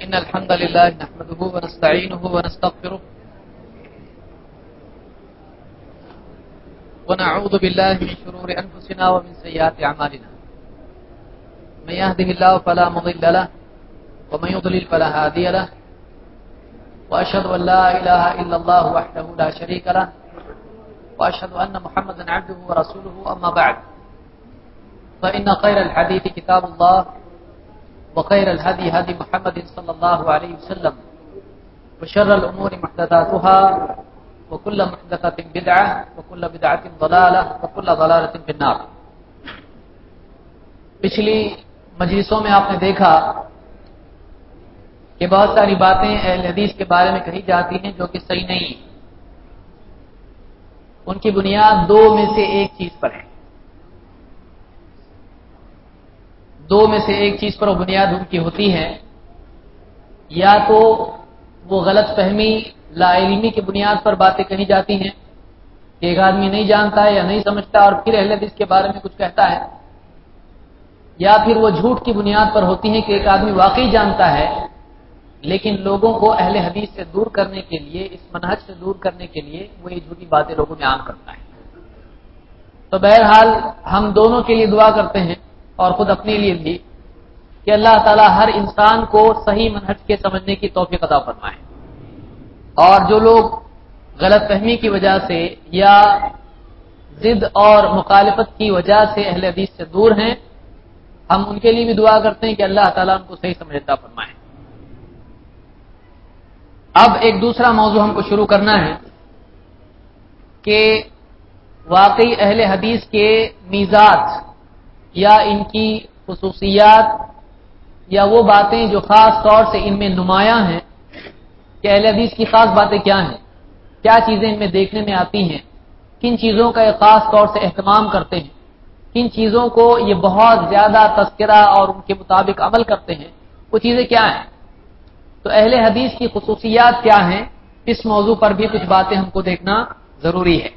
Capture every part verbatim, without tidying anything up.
إن الحمد لله نحمده ونستعينه ونستغفره ونعوذ بالله من شرور أنفسنا ومن سيئات أعمالنا من يهده الله فلا مضل له ومن يضلل فلا هادي له وأشهد أن لا إله إلا الله وحده لا شريك له وأشهد أن محمدا عبده ورسوله أما بعد فإن خير الحديث كتاب الله وخير الهدي هدي محمد صلى الله عليه وسلم وشر الأمور محدثاتها وكل محدثة بدعة وكل بدعة ضلالة وكل ضلالة في النار. پچھلی مجلسوں میں آپ نے دیکھا کہ بہت ساری باتیں اہل حدیث کے بارے میں کہی جاتی ہیں جو کہ صحیح نہیں ہیں. ان کی بنیاد دو میں سے ایک چیز پر ہے. دو میں سے ایک چیز پر وہ بنیاد ان کی ہوتی ہے، یا تو وہ غلط فہمی لا علمی کی بنیاد پر باتیں کہی جاتی ہیں کہ ایک آدمی نہیں جانتا ہے یا نہیں سمجھتا اور پھر اہل حدیث کے بارے میں کچھ کہتا ہے، یا پھر وہ جھوٹ کی بنیاد پر ہوتی ہیں کہ ایک آدمی واقعی جانتا ہے لیکن لوگوں کو اہل حدیث سے دور کرنے کے لیے، اس منہج سے دور کرنے کے لیے وہ یہ جھوٹی باتیں لوگوں میں عام کرتا ہے. تو بہرحال ہم دونوں کے لیے دعا کرتے ہیں اور خود اپنے لیے بھی کہ اللہ تعالی ہر انسان کو صحیح منہج کے سمجھنے کی توفیق عطا فرمائے، اور جو لوگ غلط فہمی کی وجہ سے یا ضد اور مخالفت کی وجہ سے اہل حدیث سے دور ہیں، ہم ان کے لیے بھی دعا کرتے ہیں کہ اللہ تعالیٰ ان کو صحیح سمجھ عطا فرمائے. اب ایک دوسرا موضوع ہم کو شروع کرنا ہے کہ واقعی اہل حدیث کے میزات یا ان کی خصوصیات یا وہ باتیں جو خاص طور سے ان میں نمایاں ہیں کہ اہل حدیث کی خاص باتیں کیا ہیں، کیا چیزیں ان میں دیکھنے میں آتی ہیں، کن چیزوں کا یہ خاص طور سے اہتمام کرتے ہیں، کن چیزوں کو یہ بہت زیادہ تذکرہ اور ان کے مطابق عمل کرتے ہیں، وہ چیزیں کیا ہیں. تو اہل حدیث کی خصوصیات کیا ہیں، اس موضوع پر بھی کچھ باتیں ہم کو دیکھنا ضروری ہے.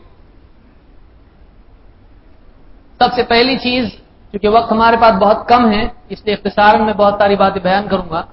سب سے پہلی چیز، کیونکہ وقت ہمارے پاس بہت کم ہے اس لیے اختصاراً میں بہت ساری باتیں بیان کروں گا.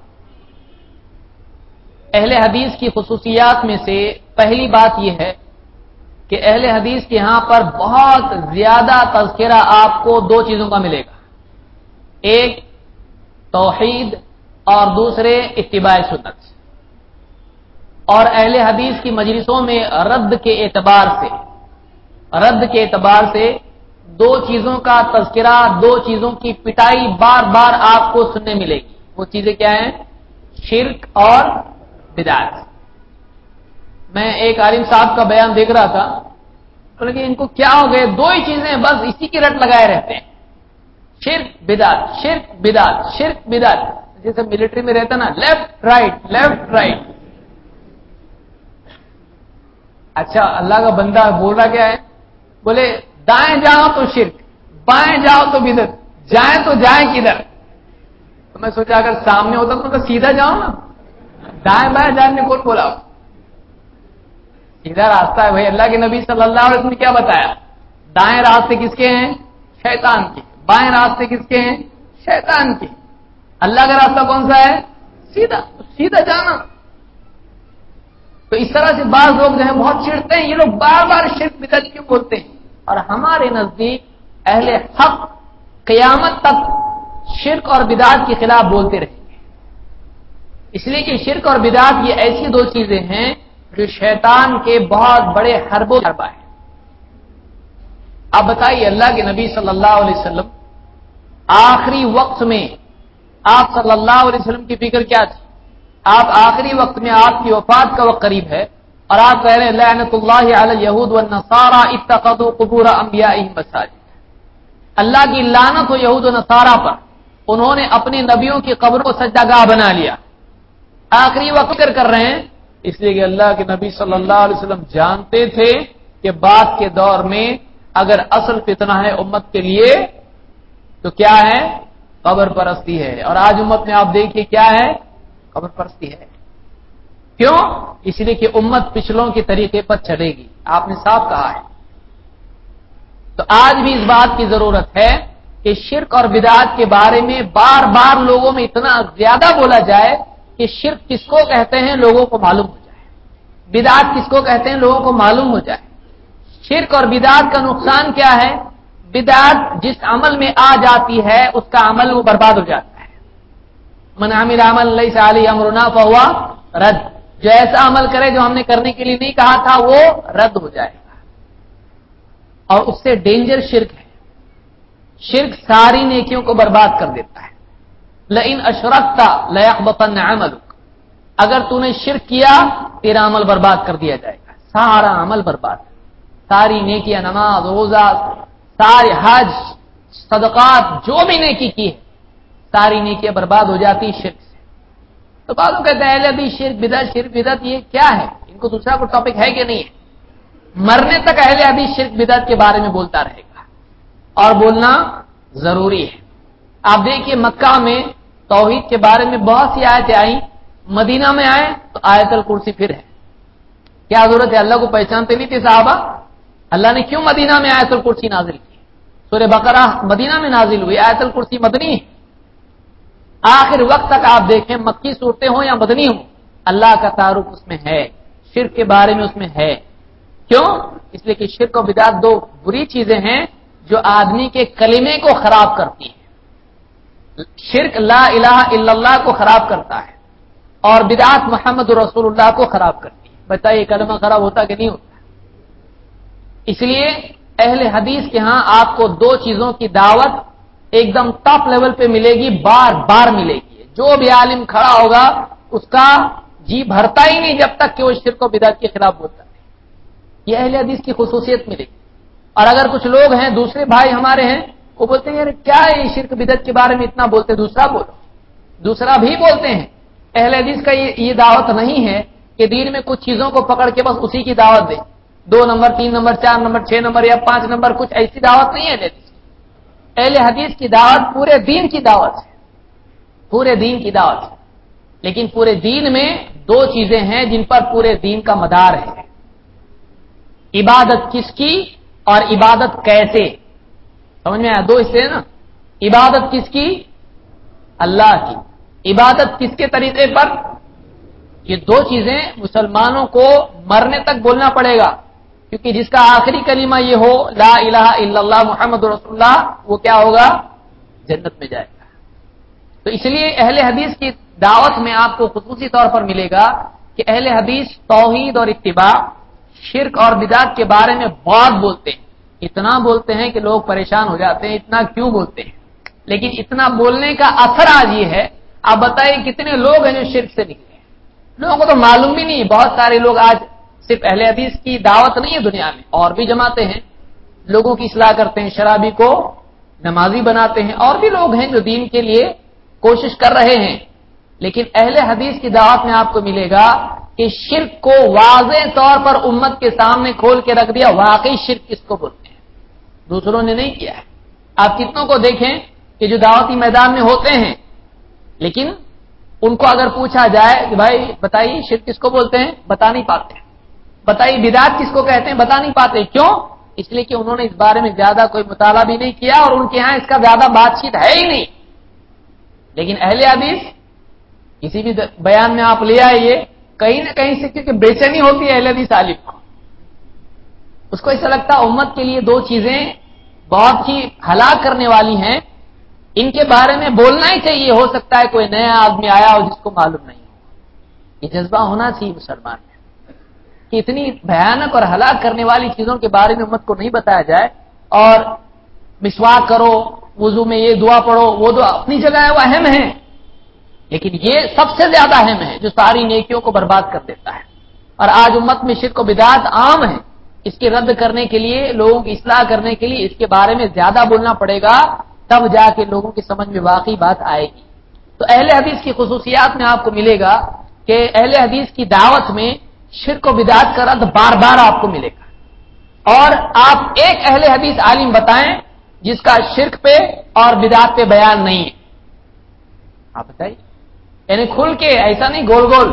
اہل حدیث کی خصوصیات میں سے پہلی بات یہ ہے کہ اہل حدیث کے یہاں پر بہت زیادہ تذکرہ آپ کو دو چیزوں کا ملے گا، ایک توحید اور دوسرے اتباع سنت. اور اہل حدیث کی مجلسوں میں رد کے اعتبار سے رد کے اعتبار سے دو چیزوں کا تذکرہ، دو چیزوں کی پٹائی بار بار آپ کو سننے ملے گی. وہ چیزیں کیا ہیں؟ شرک اور بدعت. میں ایک عالم صاحب کا بیان دیکھ رہا تھا، لیکن ان کو کیا ہو گئے، دو ہی چیزیں بس اسی کی رٹ لگائے رہتے ہیں، شرک بدعت، شرک بدعت، شرک بدعت. جیسے ملٹری میں رہتا نا، لیفٹ رائٹ لیفٹ رائٹ. اچھا اللہ کا بندہ بول رہا کیا ہے؟ بولے دائیں جاؤ تو شرک، بائیں جاؤ تو بدعت، جائیں تو جائیں کدھر. تو میں سوچا اگر سامنے ہوتا تو سیدھا جاؤ نا، دائیں بائیں جانے کون بولا؟ سیدھا راستہ ہے بھائی. اللہ کے نبی صلی اللہ علیہ وسلم نے کیا بتایا؟ دائیں راستے کس کے ہیں؟ شیطان کے. بائیں راستے کس کے ہیں؟ شیطان کے. اللہ کا راستہ کون سا ہے؟ سیدھا. سیدھا جانا. تو اس طرح سے بعض لوگ جو ہیں بہت چڑھتے ہیں، یہ لوگ بار بار شرک بدعت کیوں بولتے ہیں. اور ہمارے نزدیک اہل حق قیامت تک شرک اور بدعت کے خلاف بولتے رہیں گے، اس لیے کہ شرک اور بدعت یہ ایسی دو چیزیں ہیں جو شیطان کے بہت بڑے حرب و حربہ ہیں. اب بتائیے اللہ کے نبی صلی اللہ علیہ وسلم آخری وقت میں آپ صلی اللہ علیہ وسلم کی فکر کیا تھی؟ آپ آخری وقت میں، آپ کی وفات کا وقت قریب ہے اور آپ کہہ رہے ہیں لعنت اللہ علی الیہود والنصارى اتخذوا قبور انبیائہم مساجد. اللہ کی لعنت ہو یہود و نصارہ پر، انہوں نے اپنے نبیوں کی قبروں کو سجدہ گاہ بنا لیا. آخری وقت فکر کر رہے ہیں اس لیے کہ اللہ کے نبی صلی اللہ علیہ وسلم جانتے تھے کہ بعد کے دور میں اگر اصل فتنہ ہے امت کے لیے تو کیا ہے؟ قبر پرستی ہے. اور آج امت میں آپ دیکھیے کیا ہے؟ قبر پرستی ہے. کیوں؟ اس لیے کہ امت پچھلوں کے طریقے پر چلے گی. آپ نے صاف کہا ہے. تو آج بھی اس بات کی ضرورت ہے کہ شرک اور بدعات کے بارے میں بار بار لوگوں میں اتنا زیادہ بولا جائے کہ شرک کس کو کہتے ہیں لوگوں کو معلوم ہو جائے، بدعت کس کو کہتے ہیں لوگوں کو معلوم ہو جائے۔ شرک اور بدعت کا نقصان کیا ہے؟ بدعت جس عمل میں آ جاتی ہے اس کا عمل وہ برباد ہو جاتا ہے۔ من عمل عمل لیس علیہ امرنا فہو رد، جو ایسا عمل کرے جو ہم نے کرنے کے لیے نہیں کہا تھا وہ رد ہو جائے گا۔ اور اس سے ڈینجر شرک ہے، شرک ساری نیکیوں کو برباد کر دیتا ہے۔ لئن اشرکت لیحبطن عملک، اگر تو نے شرک کیا تیرا عمل برباد کر دیا جائے گا، سارا عمل برباد، ساری نیکیاں، نماز، روزہ، سارے حج، صدقات، جو بھی نیکی کی ہے ساری نیکیاں برباد ہو جاتی شرک سے۔ تو بعض لوگ کہتے ہیں اہل حدیث شرک بدعت شرک بدعت یہ کیا ہے؟ ان کو دوسرا کوئی ٹاپک ہے کہ نہیں ہے؟ مرنے تک اہل حدیث شرک بدعت کے بارے میں بولتا رہے گا، اور بولنا ضروری ہے۔ آپ دیکھیے مکہ میں توحید کے بارے میں بہت سی آیتیں آئیں، مدینہ میں آئے تو آیت الکرسی پھر ہے۔ کیا ضرورت ہے؟ اللہ کو پہچانتے نہیں تھے صحابہ؟ اللہ نے کیوں مدینہ میں آیت الکرسی نازل کی؟ سورہ بقرہ مدینہ میں نازل ہوئی، آیت الکرسی مدنی ہے۔ آخر وقت تک آپ دیکھیں مکی صورتیں ہوں یا مدنی ہوں، اللہ کا تعارف اس میں ہے، شرک کے بارے میں اس میں ہے۔ کیوں؟ اس لیے کہ شرک و بدعت دو بری چیزیں ہیں جو آدمی کے کلمے کو خراب کرتی ہیں۔ شرک لا الہ الا اللہ کو خراب کرتا ہے، اور بدعت محمد رسول اللہ کو خراب کرتی ہے۔ بتائیے کلمہ خراب ہوتا کہ نہیں ہوتا؟ اس لیے اہل حدیث کے ہاں آپ کو دو چیزوں کی دعوت ایک دم ٹاپ لیول پہ ملے گی، بار بار ملے گی۔ جو بھی عالم کھڑا ہوگا اس کا جی بھرتا ہی نہیں جب تک کہ وہ شرک و بدعت کے خلاف بولتا ہے۔ یہ اہل حدیث کی خصوصیت ملے گی۔ اور اگر کچھ لوگ ہیں دوسرے بھائی ہمارے ہیں وہ بولتے ہیں یار کیا ہے یہ شرک بدعت کے بارے میں اتنا بولتے، دوسرا بولو، دوسرا بھی بولتے ہیں۔ اہل حدیث کا یہ دعوت نہیں ہے کہ دین میں کچھ چیزوں کو پکڑ کے بس اسی کی دعوت دیں، دو نمبر، تین نمبر، چار نمبر، چھ نمبر یا پانچ نمبر، کچھ ایسی دعوت نہیں ہے اہل حدیث کی۔ اہل حدیث کی دعوت پورے دین کی دعوت ہے، پورے دین کی دعوت ہے۔ لیکن پورے دین میں دو چیزیں ہیں جن پر پورے دین کا مدار ہے، عبادت کس کی اور عبادت کیسے۔ سمجھ میں آیا؟ دو حصے ہیں نا، عبادت کس کی؟ اللہ کی۔ عبادت کس کے طریقے پر؟ یہ دو چیزیں مسلمانوں کو مرنے تک بولنا پڑے گا، کیونکہ جس کا آخری کلمہ یہ ہو لا الہ الا اللہ محمد رسول اللہ، وہ کیا ہوگا؟ جنت میں جائے گا۔ تو اس لیے اہل حدیث کی دعوت میں آپ کو خصوصی طور پر ملے گا کہ اہل حدیث توحید اور اتباع، شرک اور بدعت کے بارے میں بہت بولتے ہیں، اتنا بولتے ہیں کہ لوگ پریشان ہو جاتے ہیں، اتنا کیوں بولتے ہیں؟ لیکن اتنا بولنے کا اثر آج یہ ہے، آپ بتائیے کتنے لوگ ہیں جو شرک سے نکلے ہیں؟ لوگوں کو تو معلوم بھی نہیں۔ بہت سارے لوگ آج صرف اہل حدیث کی دعوت نہیں ہے دنیا میں، اور بھی جماعتیں ہیں، لوگوں کی اصلاح کرتے ہیں، شرابی کو نمازی بناتے ہیں، اور بھی لوگ ہیں جو دین کے لیے کوشش کر رہے ہیں۔ لیکن اہل حدیث کی دعوت میں آپ کو ملے گا کہ شرک کو واضح طور پر امت کے سامنے کھول کے رکھ دیا، واقعی شرک کس کو بولتے ہیں، دوسروں نے نہیں کیا ہے۔ آپ کتنوں کو دیکھیں کہ جو دعوتی میدان میں ہوتے ہیں، لیکن ان کو اگر پوچھا جائے کہ بھائی بتائیے شرک کس کو بولتے ہیں، بتا نہیں پاتے۔ بتائیے بدعت کس کو کہتے ہیں، بتا نہیں پاتے۔ کیوں؟ اس لیے کہ انہوں نے اس بارے میں زیادہ کوئی مطالعہ بھی نہیں کیا، اور ان کے ہاں اس کا زیادہ بات چیت ہے ہی نہیں۔ لیکن اہل حدیث کسی بھی بیان میں آپ لے آئیے، کہیں نہ کہیں سے کیونکہ بے چینی ہوتی ہے اہل حدیث عالم کو، اس کو ایسا لگتا ہے امت کے لیے دو چیزیں بہت ہی ہلاک کرنے والی ہیں، ان کے بارے میں بولنا ہی چاہیے۔ ہو سکتا ہے کوئی نیا آدمی آیا ہو جس کو معلوم نہیں ہو۔ یہ جذبہ ہونا چاہیے مسلمان میں کہ اتنی بھیانک اور ہلاک کرنے والی چیزوں کے بارے میں امت کو نہیں بتایا جائے۔ اور مسواک کرو، وضو میں یہ دعا پڑھو، وہ دعا اپنی جگہ ہے، وہ اہم ہے، لیکن یہ سب سے زیادہ اہم ہے جو ساری نیکیوں کو برباد کر دیتا ہے۔ اور آج امت میں شرک و بدعت عام ہے، اس کے رد کرنے کے لیے، لوگوں کی اصلاح کرنے کے لیے اس کے بارے میں زیادہ بولنا پڑے گا، تب جا کے لوگوں کی سمجھ میں واقعی بات آئے گی۔ تو اہل حدیث کی خصوصیات میں آپ کو ملے گا کہ اہل حدیث کی دعوت میں شرک و بدعت کا رد بار بار آپ کو ملے گا۔ اور آپ ایک اہل حدیث عالم بتائیں جس کا شرک پہ اور بدعت پہ بیان نہیں ہے، آپ بتائیے۔ یعنی کھل کے، ایسا نہیں گول گول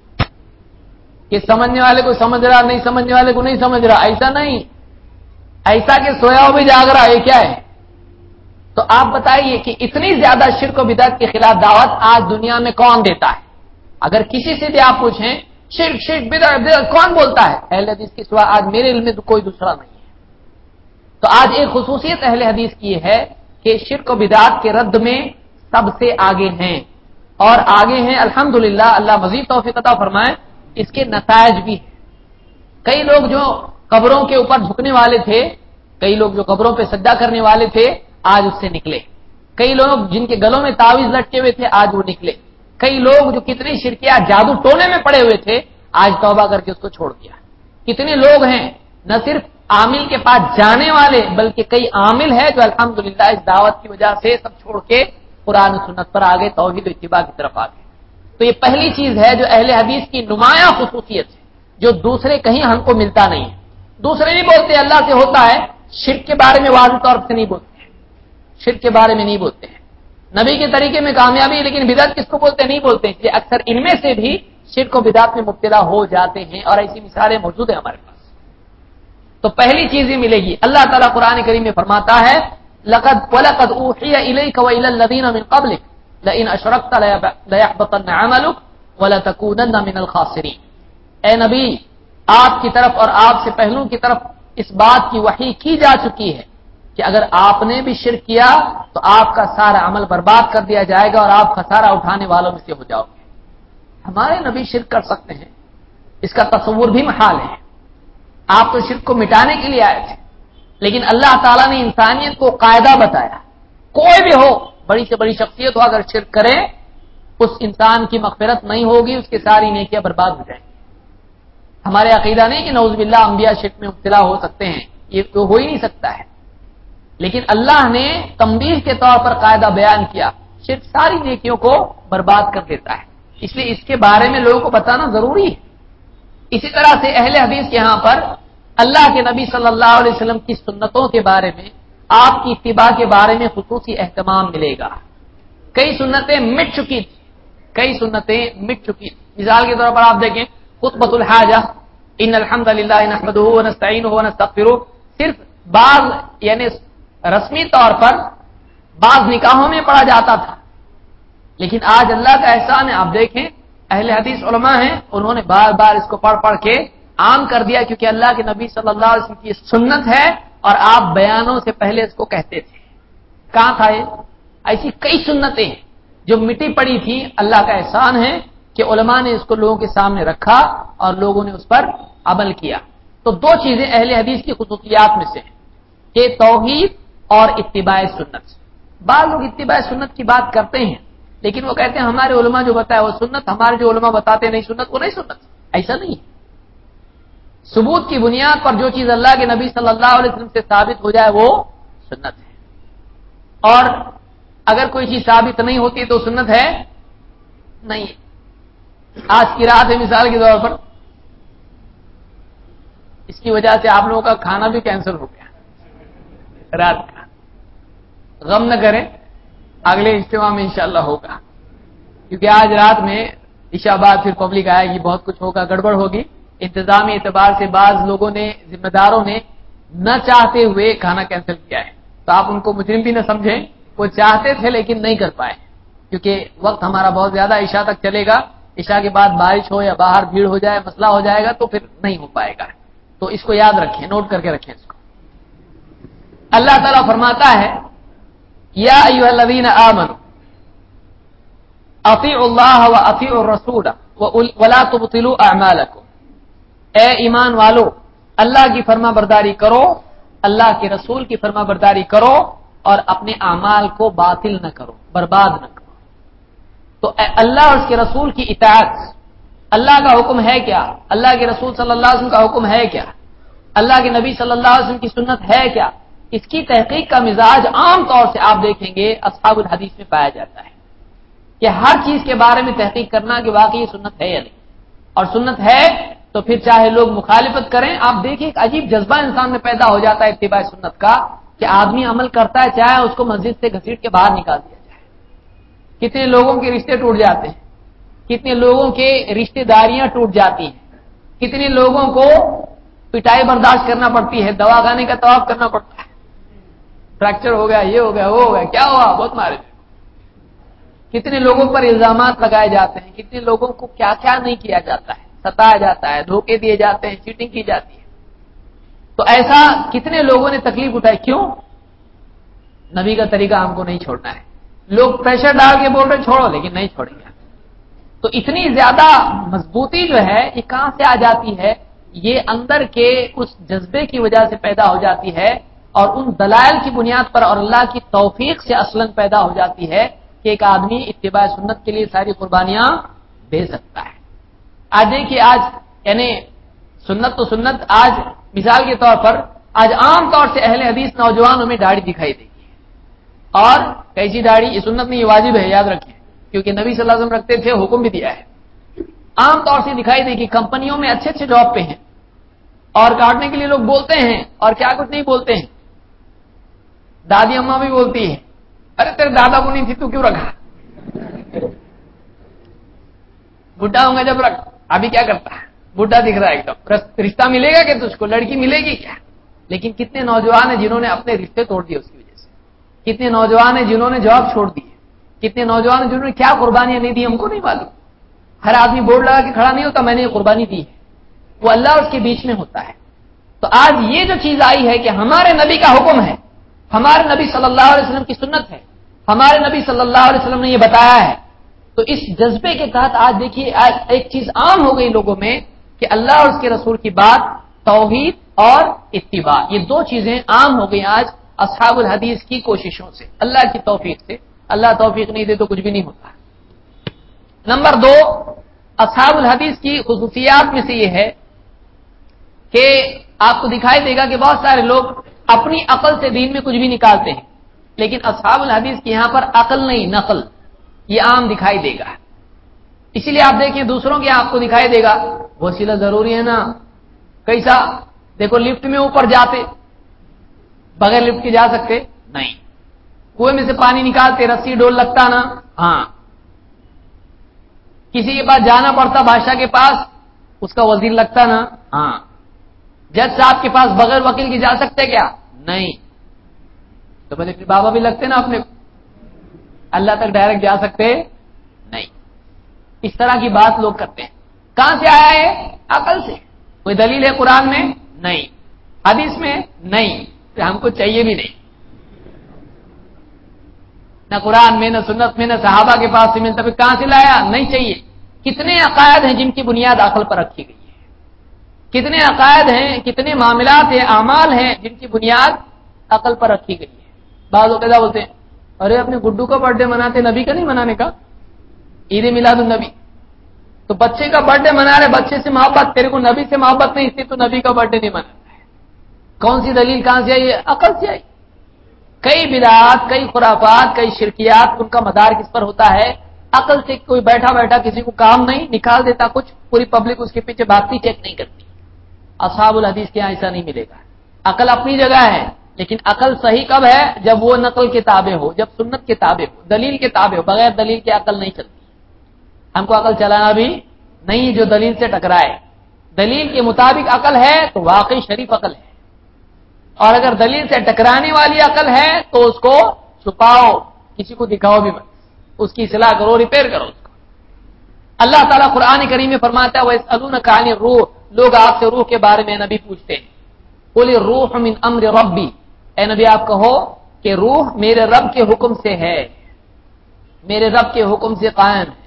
کہ سمجھنے والے کو سمجھ رہا، نہیں سمجھنے والے کو نہیں سمجھ رہا، ایسا نہیں، ایسا کہ سویا ہو بھی جاگ رہا، یہ کیا ہے؟ تو آپ بتائیے کہ اتنی زیادہ شرک و بدعت کے خلاف دعوت آج دنیا میں کون دیتا ہے؟ اگر کسی سے بھی آپ پوچھیں شرک شرک بدعت بدعت کون بولتا ہے، اہل حدیث کے سوا آج میرے علم میں تو کوئی دوسرا نہیں ہے۔ تو آج ایک خصوصیت اہل حدیث کی یہ ہے کہ شرک و بدعت کے رد میں سب سے آگے ہیں، اور آگے ہیں الحمدللہ، اللہ مزید توفیق عطا فرمائے، اس کے نتائج بھی ہیں۔ کئی لوگ جو قبروں کے اوپر جھکنے والے تھے، کئی لوگ جو قبروں پہ سجدہ کرنے والے تھے، آج اس سے نکلے۔ کئی لوگ جن کے گلوں میں تعویذ لٹکے ہوئے تھے، آج وہ نکلے۔ کئی لوگ جو کتنے شرکیات جادو ٹونے میں پڑے ہوئے تھے، آج توبہ کر کے اس کو چھوڑ دیا۔ کتنے لوگ ہیں نہ صرف عامل کے پاس جانے والے، بلکہ کئی عامل ہیں جو الحمدللہ اس دعوت کی وجہ سے سب چھوڑ کے قرآن و سنت پر آگے، توحید و اتباع کی طرف آگے۔ تو یہ پہلی چیز ہے جو اہل حدیث کی نمایاں خصوصیت ہے، جو دوسرے کہیں ہم کو ملتا نہیں ہے۔ دوسرے نہیں بولتے اللہ سے ہوتا ہے، شرک کے بارے میں واضح طور سے نہیں بولتے ہیں، شرک کے بارے میں نہیں بولتے ہیں۔ نبی کے طریقے میں کامیابی، لیکن بدعت کس کو بولتے نہیں بولتے ہیں، اکثر ان میں سے بھی شرک و بدعت میں مبتلا ہو جاتے ہیں، اور ایسی مثالیں موجود ہیں ہمارے پاس۔ تو پہلی چیز ہی ملے گی، اللہ تعالیٰ قرآن کریم میں فرماتا ہے لقد ولقد اوحی الیک والى الذین من قبلک لئن اشرکت لیحبطن عملک ولتکونن من الخاسرین۔ اے نبی، آپ کی طرف اور آپ سے پہلوں کی طرف اس بات کی وحی کی جا چکی ہے کہ اگر آپ نے بھی شرک کیا تو آپ کا سارا عمل برباد کر دیا جائے گا اور آپ خسارہ اٹھانے والوں میں سے ہو جاؤ گے۔ ہمارے نبی شرک کر سکتے ہیں، اس کا تصور بھی محال ہے۔ آپ تو شرک کو مٹانے کے لیے آئے تھے، لیکن اللہ تعالیٰ نے انسانیت کو قاعدہ بتایا، کوئی بھی ہو، بڑی سے بڑی شخصیت ہو، اگر شرک کرے اس انسان کی مغفرت نہیں ہوگی، اس کی ساری نیکیاں برباد ہو جائیں گی۔ ہمارے عقیدہ نہیں کہ نعوذ باللہ انبیاء شرک میں مبتلا ہو سکتے ہیں، یہ تو ہو ہی نہیں سکتا ہے، لیکن اللہ نے تنبیہ کے طور پر قاعدہ بیان کیا، شرک ساری نیکیوں کو برباد کر دیتا ہے، اس لیے اس کے بارے میں لوگوں کو بتانا ضروری ہے۔ اسی طرح سے اہل حدیث کے ہاں پر اللہ کے نبی صلی اللہ علیہ وسلم کی سنتوں کے بارے میں، آپ کی اتباع کے بارے میں خصوصی اہتمام ملے گا۔ کئی سنتیں مٹ چکی تھی، کئی سنتیں مٹ چکی تھی۔ مثال کے طور پر آپ دیکھیں خطبۃ الحاجہ، ان الحمد للہ نحمدہ ونستعینہ ونستغفرہ، صرف بعض یعنی رسمی طور پر بعض نکاحوں میں پڑھا جاتا تھا، لیکن آج اللہ کا احسان ہے، آپ دیکھیں اہل حدیث علماء ہیں، انہوں نے بار بار اس کو پڑھ پڑھ کے عام کر دیا، کیونکہ اللہ کے نبی صلی اللہ علیہ وسلم کی سنت ہے اور آپ بیانوں سے پہلے اس کو کہتے تھے۔ کہاں تھا یہ؟ ایسی کئی سنتیں ہیں جو مٹی پڑی تھی، اللہ کا احسان ہے کہ علماء نے اس کو لوگوں کے سامنے رکھا اور لوگوں نے اس پر عمل کیا۔ تو دو چیزیں اہل حدیث کی خصوصیات میں سے ہیں کہ توحید اور اتباع سنت۔ بعض لوگ اتباع سنت کی بات کرتے ہیں، لیکن وہ کہتے ہیں ہمارے علماء جو بتایا وہ سنت، ہمارے جو علماء بتاتے نہیں سنت وہ نہیں سنت۔ ایسا نہیں ہے، ثبوت کی بنیاد پر جو چیز اللہ کے نبی صلی اللہ علیہ وسلم سے ثابت ہو جائے وہ سنت ہے، اور اگر کوئی چیز ثابت نہیں ہوتی تو سنت ہے نہیں۔ آج کی رات ہے مثال کے طور پر، اس کی وجہ سے آپ لوگوں کا کھانا بھی کینسل ہو گیا رات کا، غم نہ کریں، اگلے اجتماع میں انشاءاللہ ہوگا، کیونکہ آج رات میں عشاء بعد پھر پبلک آئے گی، بہت کچھ ہوگا، گڑبڑ ہوگی۔ انتظامی اعتبار سے بعض لوگوں نے، ذمہ داروں نے نہ چاہتے ہوئے کھانا کینسل کیا ہے، تو آپ ان کو مجرم بھی نہ سمجھیں، وہ چاہتے تھے لیکن نہیں کر پائے، کیونکہ وقت ہمارا بہت زیادہ عشاء تک چلے گا، عشاء کے بعد بارش ہو یا باہر بھیڑ ہو جائے، مسئلہ ہو جائے گا تو پھر نہیں ہو پائے گا۔ تو اس کو یاد رکھیں، نوٹ کر کے رکھیں اس کو۔ اللہ تعالیٰ فرماتا ہے یا ایھا الذین آمنوا اطیعوا اللہ واطیعوا الرسول ولا تبطلوا اعمالکم، اے ایمان والو اللہ کی فرما برداری کرو، اللہ کے رسول کی فرما برداری کرو، اور اپنے اعمال کو باطل نہ کرو، برباد نہ کرو۔ تو اللہ اور اس کے رسول کی اطاعت، اللہ کا حکم ہے کیا، اللہ کے رسول صلی اللہ علیہ وسلم کا حکم ہے کیا، اللہ کے نبی صلی اللہ علیہ وسلم کی سنت ہے کیا، اس کی تحقیق کا مزاج عام طور سے آپ دیکھیں گے اصحاب الحدیث میں پایا جاتا ہے کہ ہر چیز کے بارے میں تحقیق کرنا کہ واقعی یہ سنت ہے یا نہیں، اور سنت ہے تو پھر چاہے لوگ مخالفت کریں، آپ دیکھیں ایک عجیب جذبہ انسان میں پیدا ہو جاتا ہے اتباع سنت کا، کہ آدمی عمل کرتا ہے چاہے اس کو مسجد سے گھسیٹ کے باہر نکال دیا جائے۔ کتنے لوگوں کے رشتے ٹوٹ جاتے ہیں، کتنے لوگوں کے رشتے داریاں ٹوٹ جاتی ہیں، کتنے لوگوں کو پٹائی برداشت کرنا پڑتی ہے، دوا کھانے کا طواف کرنا پڑتا ہے، فریکچر ہو گیا، یہ ہو گیا، وہ ہو گیا، کیا ہوا، بہت مارے۔ کتنے لوگوں پر الزامات لگائے جاتے ہیں، کتنے لوگوں کو کیا کیا نہیں کیا جاتا ہے، ستایا جاتا ہے، دھوکے دیے جاتے ہیں، چیٹنگ کی جاتی ہے۔ تو ایسا کتنے لوگوں نے تکلیف اٹھائی، کیوں؟ نبی کا طریقہ ہم کو نہیں چھوڑنا ہے۔ لوگ پریشر ڈال کے بول رہے چھوڑو، لیکن نہیں چھوڑیں گے۔ تو اتنی زیادہ مضبوطی جو ہے یہ کہاں سے آ جاتی ہے؟ یہ اندر کے اس جذبے کی وجہ سے پیدا ہو جاتی ہے، اور ان دلائل کی بنیاد پر اور اللہ کی توفیق سے اصلاً پیدا ہو جاتی ہے کہ ایک آدمی اتباع سنت کے لیے ساری قربانیاں دے سکتا ہے۔ آج دیکھیے، آج یعنی سنت تو سنت، آج مثال کے طور پر آج عام طور سے اہل حدیث نوجوانوں میں داڑھی دکھائی دے گی، اور کیسی داڑھی؟ یہ سنت نہیں، یہ واجب ہے، یاد رکھیں، کیونکہ نبی صلی اللہ علیہ وسلم رکھتے تھے، حکم بھی دیا ہے۔ عام طور سے دکھائی دے گی، کمپنیوں میں اچھے اچھے جاب پہ ہیں، اور کاٹنے کے لیے لوگ بولتے ہیں، اور کیا کچھ نہیں بولتے ہیں۔ دادی اماں بھی بولتی ہے، ارے تیرے دادا کو نہیں تھی تو کیوں رکھا؟ بڈھا ہوں گا جب رکھ، ابھی کیا کرتا ہے؟ بڈھا دکھ رہا ہے ایک دم، رشتہ ملے گا کہ تجھ کو؟ لڑکی ملے گی کیا؟ لیکن کتنے نوجوان ہیں جنہوں نے اپنے رشتے توڑ دیے اس کی وجہ سے، کتنے نوجوان ہیں جنہوں نے جاب چھوڑ دی، کتنے نوجوان ہیں جنہوں نے کیا قربانیاں نہیں دی ہم کو نہیں معلوم۔ ہر آدمی بورڈ لگا کے کھڑا نہیں ہوتا میں نے یہ قربانی دی ہے، وہ اللہ اس کے بیچ میں ہوتا ہے۔ تو آج یہ جو چیز آئی ہے کہ ہمارے نبی کا حکم ہے، ہمارے نبی صلی اللہ علیہ وسلم کی سنت ہے، ہمارے نبی صلی اللہ علیہ وسلم نے یہ بتایا ہے، تو اس جذبے کے تحت آج دیکھیے آج ایک چیز عام ہو گئی لوگوں میں کہ اللہ اور اس کے رسول کی بات، توحید اور اتباع، یہ دو چیزیں عام ہو گئی آج اصحاب الحدیث کی کوششوں سے، اللہ کی توفیق سے۔ اللہ توفیق نہیں دے تو کچھ بھی نہیں ہوتا۔ نمبر دو، اصحاب الحدیث کی خصوصیات میں سے یہ ہے کہ آپ کو دکھائی دے گا کہ بہت سارے لوگ اپنی عقل سے دین میں کچھ بھی نکالتے ہیں، لیکن اصحاب الحدیث کی یہاں پر عقل نہیں، نقل، یہ عام دکھائی دے گا۔ اسی لیے آپ دیکھیں دوسروں کے آپ کو دکھائی دے گا وسیلہ ضروری ہے نا، کیسا؟ دیکھو لفٹ میں اوپر جاتے، بغیر لفٹ کے جا سکتے نہیں، کنویں میں سے پانی نکالتے، رسی ڈول لگتا نا، ہاں، کسی کے پاس جانا پڑتا بادشاہ کے پاس، اس کا وزیر لگتا نا، ہاں، جج صاحب کے پاس بغیر وکیل کے جا سکتے کیا؟ نہیں، تو بولے پھر بابا بھی لگتے نا اپنے، اللہ تک ڈائریکٹ جا سکتے نہیں۔ اس طرح کی بات لوگ کرتے ہیں، کہاں سے آیا ہے؟ عقل سے۔ کوئی دلیل ہے قرآن میں؟ نہیں، حدیث میں نہیں، ہم کو چاہیے بھی نہیں، نہ قرآن میں، نہ سنت میں، نہ صحابہ کے پاس سے ملتا، پھر کہاں سے لایا؟ نہیں چاہیے۔ کتنے عقائد ہیں جن کی بنیاد عقل پر رکھی گئی ہے، کتنے عقائد ہیں، کتنے معاملات ہیں، اعمال ہیں جن کی بنیاد عقل پر رکھی گئی ہے۔ بعض لوگ کیا بولتے ہیں، ارے اپنے گڈو کا برتھ ڈے مناتے، نبی کا نہیں منانے کا، عید میلاد النبی، تو بچے کا برتھ ڈے منا رہے، بچے سے محبت، تیرے کو نبی سے محبت نہیں، اس لیے تو نبی کا برتھ ڈے نہیں مناتا ہے۔ کون سی دلیل کہاں سے آئی؟ عقل سے آئی۔ کئی بدعات، کئی خرافات، کئی شرکیات، ان کا مدار کس پر ہوتا ہے؟ عقل سے۔ کوئی بیٹھا بیٹھا کسی کو کام نہیں، نکال دیتا کچھ، پوری پبلک اس کے پیچھے بھاگتی، چیک نہیں کرتی۔ اصحاب الحدیث کے یہاں ایسا نہیں ملے گا۔ عقل اپنی جگہ ہے، لیکن عقل صحیح کب ہے؟ جب وہ نقل کے تابع ہو، جب سنت کے تابع ہو، دلیل کے تابع ہو۔ بغیر دلیل کے عقل نہیں چلتی۔ ہم کو عقل چلانا بھی نہیں جو دلیل سے ٹکرائے، دلیل کے مطابق عقل ہے تو واقعی شریف عقل ہے، اور اگر دلیل سے ٹکرانے والی عقل ہے تو اس کو چھپاؤ، کسی کو دکھاؤ بھی مت، اس کی اصلاح کرو، ریپیئر کرو اس کو۔ اللہ تعالیٰ قرآن کریم میں فرماتا ہے وَيَسْأَلُونَكَ عَنِ الرُّوحِ، لوگ آپ سے روح کے بارے میں نبی پوچھتے ہیں، قُلِ الرُّوحُ مِنْ أَمْرِ رَبِّي، اے نبی آپ کہو کہ روح میرے رب کے حکم سے ہے، میرے رب کے حکم سے قائم ہے۔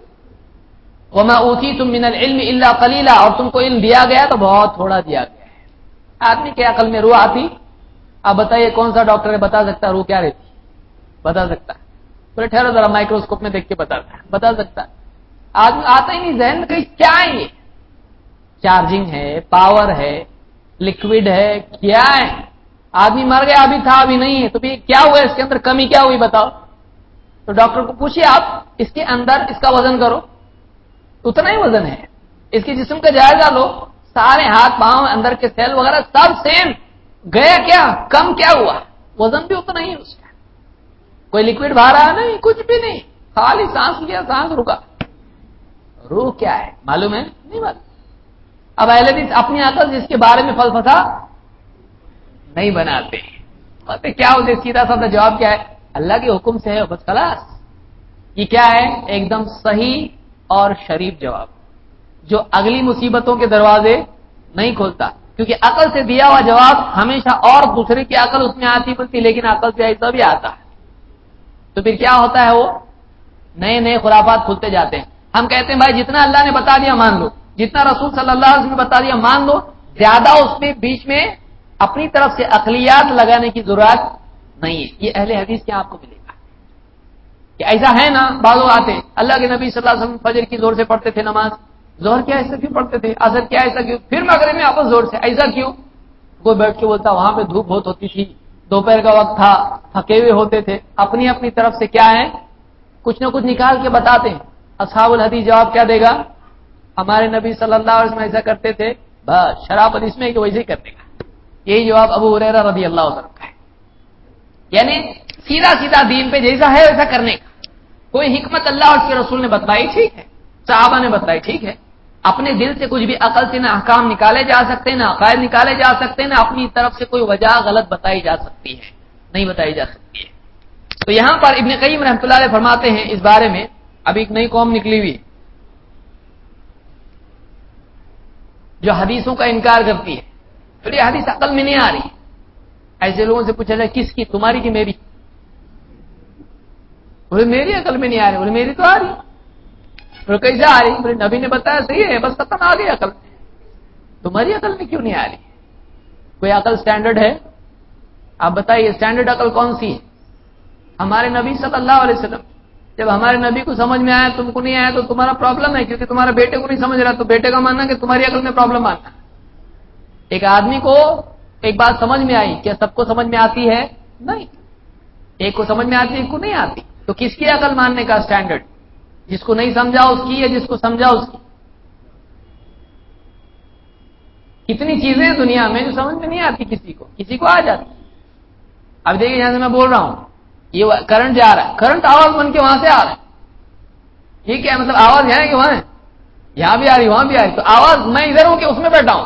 وَمَا أُوتِيتُم مِّنَ الْعِلْمِ إِلَّا قَلِيلًا، اور تم کو علم دیا گیا تو بہت تھوڑا دیا گیا ہے۔ آدمی کے عقل میں روح آتی؟ آپ بتائیے کون سا ڈاکٹر ہے بتا سکتا روح کیا رہتی؟ بتا سکتا ہے؟ بولے ٹھہرو ذرا مائکروسکوپ میں دیکھ کے بتاتا ہے، بتا سکتا ہے؟ آدمی آتا ہی نہیں ذہن میں کہ کیا ہے یہ، چارجنگ ہے، پاور ہے، لکوڈ ہے، کیا ہے؟ آدمی مر گیا ابھی تھا ابھی نہیں ہے، تو بھی کیا ہوا اس کے اندر، کمی کیا ہوئی بتاؤ؟ تو ڈاکٹر کو پوچھیے آپ اس کے اندر اس کا وزن کرو، اتنا ہی وزن ہے، اس کے جسم کا جائزہ لو، سارے ہاتھ پاؤں اندر کے سیل وغیرہ سب سیم، گیا کیا، کم کیا ہوا، وزن بھی اتنا ہی اس کا، کوئی لکوڈ باہر آیا نہیں، کچھ بھی نہیں، خالی سانس لیا سانس رکا۔ روح کیا ہے معلوم ہے؟ نہیں معلوم۔ اب اہل حدیث اپنی عقل جس کے بارے میں فلسفہ نہیں بناتے، کیا ہوتے؟ سیدھا سادہ جواب کیا ہے؟ اللہ کے حکم سے ہے بس خلاص، یہ کیا ہے؟ ایک دم صحیح اور شریف جواب جو اگلی مصیبتوں کے دروازے نہیں کھولتا، کیونکہ عقل سے دیا ہوا جواب ہمیشہ اور دوسرے کی عقل اس میں آتی بولتی، لیکن عقل سے ایسا بھی آتا ہے، تو پھر کیا ہوتا ہے؟ وہ نئے نئے خرافات کھلتے جاتے ہیں۔ ہم کہتے ہیں بھائی جتنا اللہ نے بتا دیا مان لو، جتنا رسول صلی اللہ علیہ وسلم نے بتا دیا مان لو، زیادہ اس میں بیچ میں اپنی طرف سے عقلیات لگانے کی ضرورت نہیں ہے۔ یہ اہل حدیث کے آپ کو ملے گا کہ ایسا ہے نا، بعض آتے اللہ کے نبی صلی اللہ علیہ وسلم فجر کی زور سے پڑھتے تھے نماز، زہر کیا ایسا کیوں پڑھتے تھے، عصر کیا ایسا کیوں، پھر مغرب میں آپس زور سے، ایسا کیوں؟ کوئی بیٹھ کے بولتا وہاں پہ دھوپ بہت ہوتی تھی، دوپہر کا وقت تھا، تھکے ہوئے ہوتے تھے، اپنی اپنی طرف سے کیا ہے کچھ نہ کچھ نکال کے بتاتے ہیں۔ اصحاب الحدیث جواب کیا دے گا؟ ہمارے نبی صلی اللہ علیہ وسلم ایسا کرتے تھے، بس شرافت اس میں کہ ویسے ہی کرنے کا۔ یہی جواب ابو ہریرہ رضی اللہ عنہ کا ہے، یعنی سیدھا سیدھا دین پہ جیسا ہے ویسا کرنے کا۔ کوئی حکمت اللہ اور اس کے رسول نے بتلائی ٹھیک ہے، صحابہ نے بتلائی ٹھیک ہے، اپنے دل سے کچھ بھی عقل سے نہ احکام نکالے جا سکتے ہیں، نہ عقائد نکالے جا سکتے ہیں، نہ اپنی طرف سے کوئی وجہ غلط بتائی جا سکتی ہے، نہیں بتائی جا سکتی ہے۔ تو یہاں پر ابن قیم رحمۃ اللہ علیہ فرماتے ہیں اس بارے میں، اب ایک نئی قوم نکلی ہوئی جو حدیثوں کا انکار کرتی ہے، پھر یہ حدیث عقل میں نہیں آ رہی، ایسے لوگوں سے پوچھا جائے کس کی، تمہاری کی میری؟ بولے میری عقل میں نہیں آ رہی، بولے میری تو آ رہی، بولے کیسے آ رہی؟ بولے نبی نے بتایا صحیح ہے، بس ختم، آ گئی عقل، تمہاری عقل میں کیوں نہیں آ رہی؟ کوئی عقل سٹینڈرڈ ہے؟ آپ بتائیے سٹینڈرڈ عقل کون سی ہے؟ ہمارے نبی صلی اللہ علیہ وسلم، جب ہمارے نبی کو سمجھ میں آیا تم کو نہیں آیا تو تمہارا پرابلم ہے، کیونکہ تمہارے بیٹے کو نہیں سمجھ رہا، تو بیٹے کا ماننا کہ تمہاری عقل میں پرابلم آنا۔ ایک آدمی کو ایک بات سمجھ میں آئی، کیا سب کو سمجھ میں آتی ہے؟ نہیں، ایک کو سمجھ میں آتی ہے، ایک کو نہیں آتی، تو کس کی عقل ماننے کا سٹینڈرڈ؟ جس کو نہیں سمجھا اس کی یا جس کو سمجھا اس کی؟ کتنی چیزیں ہیں دنیا میں جو سمجھ میں نہیں آتی کسی کو، کسی کو آ جاتی۔ اب دیکھیے یہاں سے میں بول رہا ہوں، یہ کرنٹ جا رہا ہے، کرنٹ آواز بن کے وہاں سے آ رہا ہے، یہ کیا مطلب آواز ہے کہ وہاں ہے؟ یہاں بھی آ رہی وہاں بھی آ رہی، تو آواز میں ادھر ہوں کہ اس میں بیٹھا ہوں؟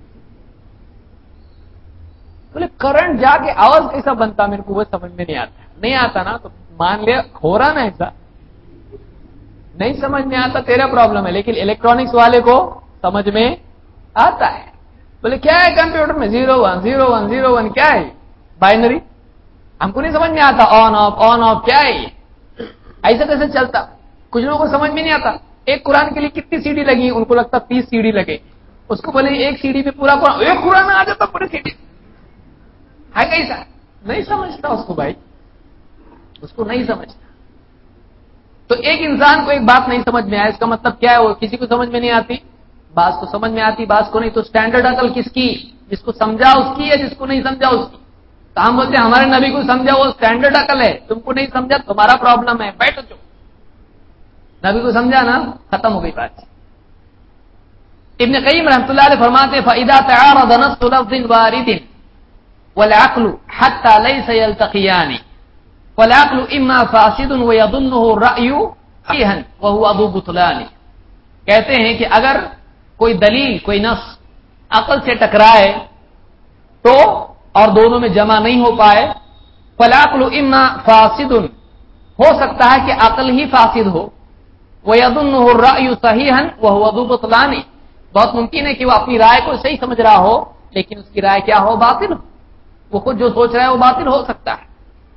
بولے کرنٹ جا کے آواز کیسا بنتا میرے کو وہ سمجھ میں نہیں آتا، نہیں آتا نا تو مان لیا ہو رہا نا ایسا، نہیں سمجھ میں آتا تیرا پرابلم ہے، لیکن الیکٹرانکس والے کو سمجھ میں آتا ہے۔ بولے کیا ہے کمپیوٹر میں؟ Zero one zero one zero one کیا ہے؟ بائنری، ہم کو نہیں سمجھ میں آتا، آن آف آن آف کیا ہے یہ؟ ایسا کیسے چلتا؟ کچھ لوگوں کو سمجھ میں نہیں آتا، ایک قرآن کے لیے کتنی سی ڈی لگی، ان کو لگتا تیس سی ڈی لگے، اس کو بولے ایک سی ڈی پہ پورا قرآن، ایک قرآن آ جاتا پورے سی ڈی، ہے کیسا؟ نہیں سمجھتا اس کو بھائی، اس کو نہیں سمجھتا۔ تو ایک انسان کو ایک بات نہیں سمجھ میں آیا، اس کا مطلب کیا ہے؟ وہ کسی کو سمجھ میں نہیں آتی، بعض کو سمجھ میں آتی بعض کو نہیں، تو سٹینڈرڈ عقل کس کی؟ جس کو سمجھا اس کی ہے، جس کو نہیں سمجھا اس کی۔ تو ہم بولتے ہیں ہمارے نبی کو سمجھا وہ سٹینڈرڈ عقل ہے، تم کو نہیں سمجھا تمہارا پرابلم ہے، بیٹھو چپ۔ نبی کو سمجھا نا، ختم ہو گئی بات۔ ابن قیم رحمۃ اللہ علیہ فرماتے ہیں فَإِذَا تَعَارَضَ نَصُّ لَفْظٍ وَارِدٍ وَالْعَقْلُ حَتَّى لَيْسَ يَلْتَقِيَانِ وَالْعَقْلُ إِمَّا فَاسِدٌ وَيَظُنُّهُ الرَّأْيُ صَحِيحًا وَهُوَ أَبُو بُطْلَانِ۔ کہتے ہیں کہ اگر کوئی دلیل کوئی نص عقل سے ٹکرائے تو اور دونوں میں جمع نہیں ہو پائے، فَالْعَقْلُ إِمَّا فَاسِدٌ، ہو سکتا ہے کہ عقل ہی فاسد ہو، وَيَظُنُّهُ الرَّأْيُ صَحِيحًا وَهُوَ أَبُو بُطْلَانِ، بہت ممکن ہے کہ وہ اپنی رائے کو صحیح سمجھ رہا ہو لیکن اس کی رائے کیا ہو؟ باطل ہو، وہ خود جو سوچ رہا ہے وہ باطل ہو سکتا ہے۔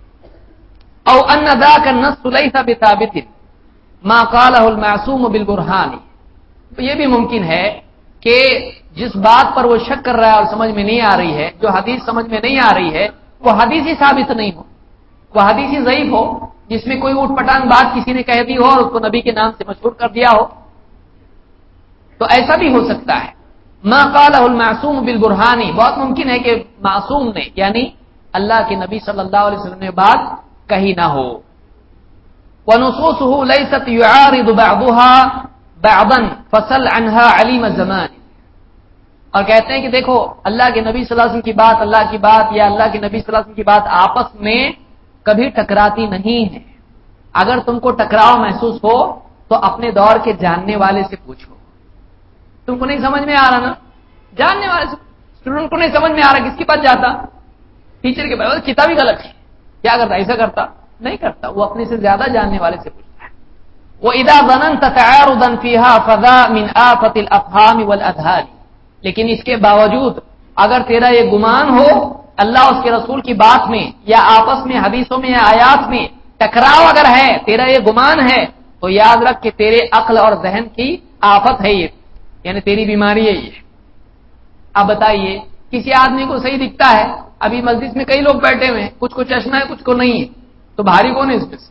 او ان ذاک النص ليس بثابت ما قاله المعصوم بالبرهان، تو یہ بھی ممکن ہے کہ جس بات پر وہ شک کر رہا ہے اور سمجھ میں نہیں آ رہی ہے، جو حدیث سمجھ میں نہیں آ رہی ہے، وہ حدیث ہی ثابت نہیں ہو، وہ حدیث ہی ضعیف ہو، جس میں کوئی اوٹ پٹانگ بات کسی نے کہہ دی ہو اور اس کو نبی کے نام سے مشہور کر دیا ہو، تو ایسا بھی ہو سکتا ہے۔ ما قاله المعصوم بالبرهان، بہت ممکن ہے کہ معصوم نے یعنی اللہ کے نبی صلی اللہ علیہ وسلم نے بات کہی نہ ہو۔ وَنُصُوصُهُ لَيْسَتْ يُعَارِضُ بَعْضُهَا بَعْضًا فَصَلْ عَنْهَا عَلِيمَ الزَّمَانِ، اور کہتے ہیں کہ دیکھو اللہ کے نبی صلی اللہ علیہ وسلم کی بات اللہ کی بات یا اللہ کے نبی صلی اللہ علیہ وسلم کی بات آپس میں کبھی ٹکراتی نہیں ہے، اگر تم کو ٹکراؤ محسوس ہو تو اپنے دور کے جاننے والے سے پوچھو۔ تم کو نہیں سمجھ میں آ رہا نا، جاننے والے سے، اسٹوڈنٹ کو نہیں سمجھ میں آ رہا کس کے پاس جاتا؟ ٹیچر کے پاس، کتاب ہی غلط ہے، کیا کرتا؟ ایسا کرتا نہیں کرتا، وہ اپنے سے زیادہ جاننے والے سے پوچھتا ہے۔ وَإِذَا ظَنَنْتَ تَعَارُضًا فِيهَا فَذَا مِنْ آفَةِ الْأَفْهَامِ وَالْأَذْهَانِ، لیکن اس کے باوجود اگر تیرا یہ گمان ہو اللہ اس کے رسول کی بات میں یا آپس میں حدیثوں میں یا آیات میں ٹکراؤ اگر ہے، تیرا یہ گمان ہے، تو یاد رکھ کہ تیرے عقل اور ذہن کی آفت ہے یہ، یعنی تیری بیماری ہے یہ۔ اب بتائیے کسی آدمی کو صحیح دکھتا ہے، ابھی مسجد میں کئی لوگ بیٹھے ہوئے ہیں، کچھ کو چشمہ ہے کچھ کو نہیں ہے، تو بھاری کون ہے اس میں سے؟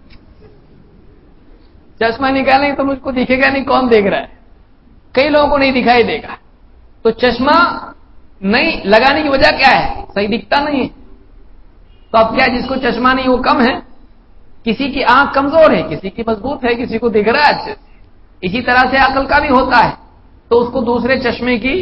چشمہ نکالیں تو مجھ کو دکھے گا نہیں کون دیکھ رہا ہے، کئی لوگوں کو نہیں دکھائی دے گا۔ تو چشمہ نہیں لگانے کی وجہ کیا ہے؟ صحیح دکھتا نہیں ہے۔ تو اب کیا جس کو چشمہ نہیں وہ کم ہے؟ کسی کی آنکھ کمزور ہے، کسی کی مضبوط ہے، کسی کو دکھ رہا ہے اچھے سے۔ اسی طرح سے عقل کا بھی ہوتا ہے، تو اس کو دوسرے چشمے کی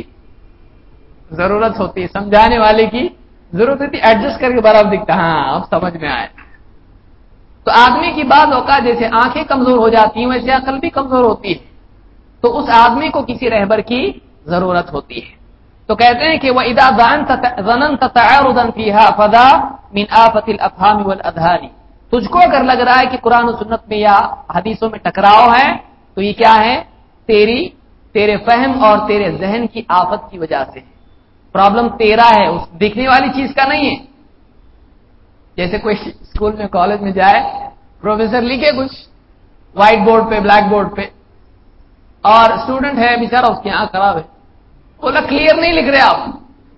ضرورت ہوتی ہے، سمجھانے والے کی ضرورت ہوتی ہے، ایڈجسٹ کر کے برابر دکھتا، ہاں اب سمجھ میں آیا۔ تو آدمی کی بعض اوقات جیسے آنکھیں کمزور ہو جاتی ہیں ویسے عقل بھی کمزور ہوتی ہے، تو اس آدمی کو کسی رہبر کی ضرورت ہوتی ہے۔ تو کہتے ہیں کہ وَإِذَا ظَنَنْتَ تَعَارُضًا فِيهَا فَذَا مِنْ آفَةِ الْأَفْهَامِ وَالْأَذْهَانِ، تجھ کو اگر لگ رہا ہے کہ قرآن و سنت میں یا حدیثوں میں ٹکراؤ ہے تو یہ کیا ہے؟ تیری تیرے فہم اور تیرے ذہن کی آفت کی وجہ سے ہے، پرابلم تیرا ہے، اس دکھنے والی چیز کا نہیں ہے۔ جیسے کوئی اسکول میں کالج میں جائے، پروفیسر لکھے کچھ وائٹ بورڈ پہ بلیک بورڈ پہ، اور اسٹوڈنٹ ہے بیچارہ اس کی آنکھ خراب ہے، بولا کلیئر نہیں لکھ رہے آپ،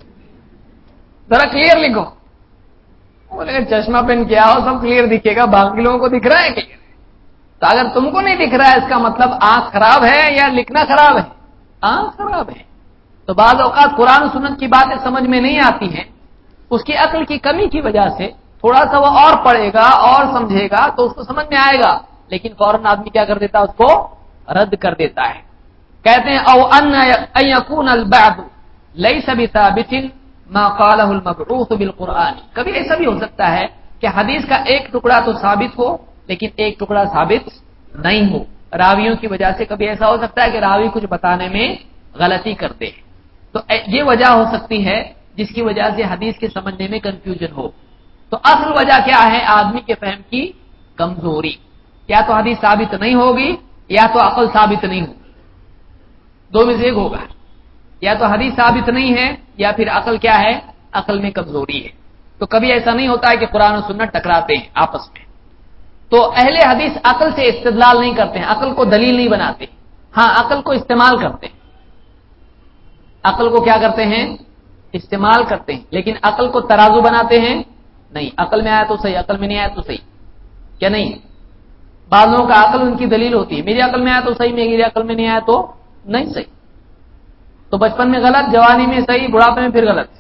ذرا کلیئر لکھو۔ بولے چشمہ پہن کے آؤ سب کلیئر دکھے گا، باقی لوگوں کو دکھ رہا ہے کلیئر۔ تو اگر تم کو نہیں دکھ رہا ہے اس کا مطلب آنکھ خراب ہے یا لکھنا خراب ہے؟ آنکھ خراب ہے۔ تو بعض اوقات قرآن و سنت کی باتیں سمجھ میں نہیں آتی ہیں، اس کی عقل کی کمی کی وجہ سے تھوڑا سا وہ اور پڑھے گا اور سمجھے گا تو اس کو سمجھ میں آئے گا، لیکن فوراً آدمی کیا کر دیتا ہے؟ اس کو رد کر دیتا ہے۔ کہتے ہیں او ان یکون البعض لیس بثابت ما قاله المبعوث بالقرآن، کبھی ایسا بھی ہو سکتا ہے کہ حدیث کا ایک ٹکڑا تو ثابت ہو لیکن ایک ٹکڑا ثابت نہیں ہو، راویوں کی وجہ سے کبھی ایسا ہو سکتا ہے کہ راوی کچھ بتانے میں غلطی کرتے ہیں، تو یہ وجہ ہو سکتی ہے جس کی وجہ سے حدیث کے سمجھنے میں کنفیوژن ہو۔ تو اصل وجہ کیا ہے؟ آدمی کے فہم کی کمزوری، یا تو حدیث ثابت نہیں ہوگی یا تو عقل ثابت نہیں ہوگی، دو میں سے ایک ہوگا، یا تو حدیث ثابت نہیں ہے یا پھر عقل کیا ہے؟ عقل میں کمزوری ہے۔ تو کبھی ایسا نہیں ہوتا ہے کہ قرآن و سنت ٹکراتے ہیں آپس میں، تو اہل حدیث عقل سے استدلال نہیں کرتے ہیں، عقل کو دلیل نہیں بناتے، ہاں عقل کو استعمال کرتے ہیں، عقل کو کیا کرتے ہیں؟ استعمال کرتے ہیں، لیکن عقل کو ترازو بناتے ہیں نہیں، عقل میں آیا تو صحیح، عقل میں نہیں آیا تو صحیح، کیا نہیں؟ بعض لوگوں کا عقل ان کی دلیل ہوتی ہے، میری عقل میں آیا تو صحیح، میری عقل میں نہیں آیا تو نہیں صحیح، تو بچپن میں غلط، جوانی میں صحیح، بڑھاپے میں پھر غلط۔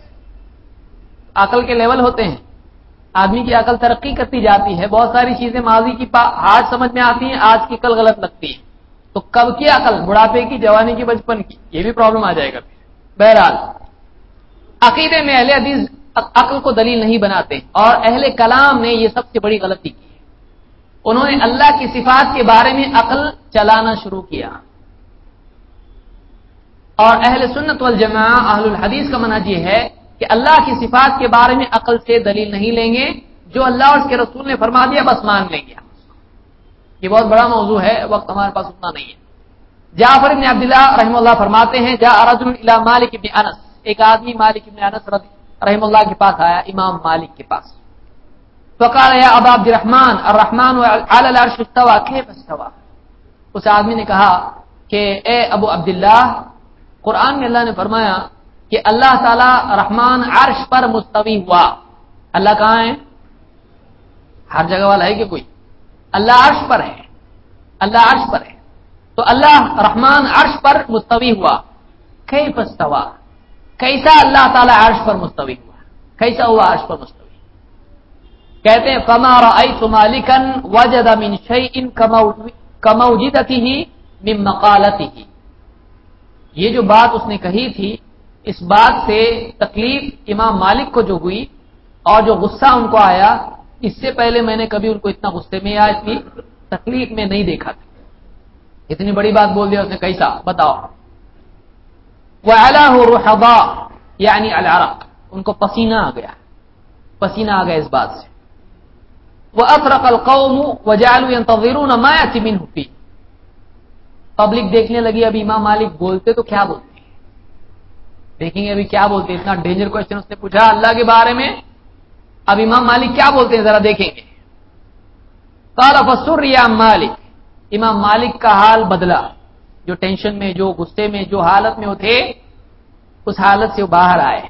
عقل کے لیول ہوتے ہیں، آدمی کی عقل ترقی کرتی جاتی ہے، بہت ساری چیزیں ماضی کی آج سمجھ میں آتی ہیں، آج کی کل غلط لگتی ہیں، تو کب کی عقل؟ بڑھاپے کی، جوانی کی، بچپن کی، یہ بھی پرابلم آ جائے گا۔ بہرحال عقیدے میں اہل حدیث عقل کو دلیل نہیں بناتے، اور اہل کلام نے یہ سب سے بڑی غلطی کی ہے، انہوں نے اللہ کی صفات کے بارے میں عقل چلانا شروع کیا، اور اہل سنت والجماعہ اہل الحدیث کا منہج یہ ہے کہ اللہ کی صفات کے بارے میں عقل سے دلیل نہیں لیں گے، جو اللہ اور اس کے رسول نے فرما دیا بس مان لیں گے۔ یہ بہت بڑا موضوع ہے، وقت ہمارے پاس اتنا نہیں ہے۔ جعفر بن عبداللہ رحمہ اللہ فرماتے ہیں جاء رجل الی مالک بن انس، ایک آدمی مالک بن انس رحمہ اللہ کے پاس آیا، امام مالک کے پاس، فقال یا ابا عبد الرحمن الرحمن علی العرش استوى کیف استوى، اس آدمی نے کہا کہ اے ابو عبداللہ، قرآن میں اللہ نے فرمایا کہ اللہ تعالی رحمان عرش پر مستوی ہوا، اللہ کہاں ہے؟ ہر جگہ والا ہے کہ کوئی؟ اللہ عرش پر ہے، اللہ عرش پر ہے، تو اللہ رحمان عرش پر مستوی ہوا، کیف استوى، کیسا اللہ تعالی عرش پر مستوی ہوا، کیسا ہوا عرش پر مستوی؟ کہتے ہیں فما رأيت مالكا وجد من شيء كموجدته من مقالته، یہ جو بات اس نے کہی تھی، اس بات سے تکلیف امام مالک کو جو ہوئی اور جو غصہ ان کو آیا، اس سے پہلے میں نے کبھی ان کو اتنا غصے میں یا اتنی تکلیف میں نہیں دیکھا تھا، اتنی بڑی بات بول دیا اس نے، کیسا بتاؤ؟ وعلاه رحضاء یعنی العرق، ان کو پسینہ آ گیا، پسینہ آ گیا اس بات سے۔ وافرق القوم وجعلوا ينتظرون ما ياتي منه فيه، پبلک دیکھنے لگی اب امام مالک بولتے تو کیا بولتے ہیں، دیکھیں گے ابھی کیا بولتے ہیں. اتنا ڈینجر کوشچن اس نے پوچھا اللہ کے بارے میں. اب امام مالک کیا بولتے ہیں ذرا دیکھیں گے. قال فسر یا مالک، امام مالک کا حال بدلا، جو ٹینشن میں، جو غصے میں، جو حالت میں وہ تھے اس حالت سے وہ باہر آئے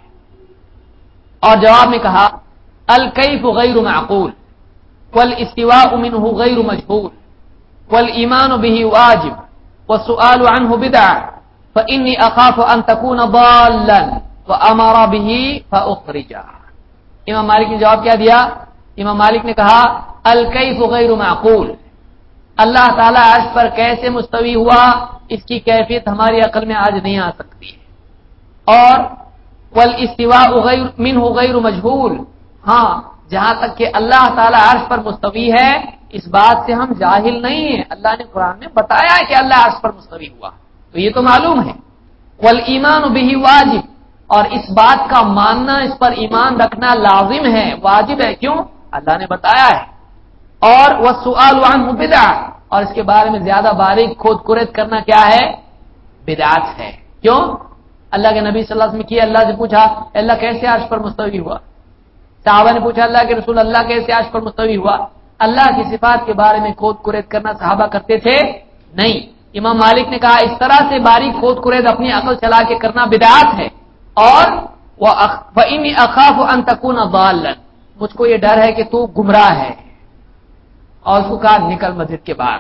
اور جواب میں کہا الکیف غیر معقول والاستواء منه غیر مجهول والایمان به واجب والسؤال عنه بدعة فإني أخاف أن تكون ضالا وأمر به فأخرجا. امام مالک نے جواب کیا دیا؟ امام مالک نے کہا الکیف غیر معقول، اللہ تعالیٰ عرش پر کیسے مستوی ہوا اس کی کیفیت ہماری عقل میں آج نہیں آ سکتی ہے. اور والاستواء غیر منه غیر مجهول، ہاں جہاں تک کہ اللہ تعالیٰ عرش پر مستوی ہے اس بات سے ہم جاہل نہیں ہیں، اللہ نے قرآن میں بتایا ہے کہ اللہ عرش پر مستوی ہوا تو یہ تو معلوم ہے. والایمان به واجب، اور اس بات کا ماننا، اس پر ایمان رکھنا لازم ہے، واجب ہے. کیوں؟ اللہ نے بتایا ہے. اور والسؤال عنه بدعہ، اور اس کے بارے میں زیادہ باریک کھود کرید کرنا کیا ہے؟ بدعت ہے. کیوں؟ اللہ کے نبی صلی اللہ علیہ وسلم کی اللہ سے پوچھا اللہ کیسے عرش پر مستوی ہوا؟ صحابہ نے پوچھا اللہ کے رسول اللہ کیسے عرش پر مستوی ہوا؟ اللہ کی صفات کے بارے میں کھود کرید کرنا صحابہ کرتے تھے نہیں. امام مالک نے کہا اس طرح سے باریک کھود کرید اپنی عقل چلا کے کرنا بدعت ہے. اور وَإِنِّي أَخَافُ أَن تَكُونَ ضَالًّا، مجھ کو یہ ڈر ہے کہ تو گمراہ ہے. اور اس کو کہا نکل مسجد کے باہر،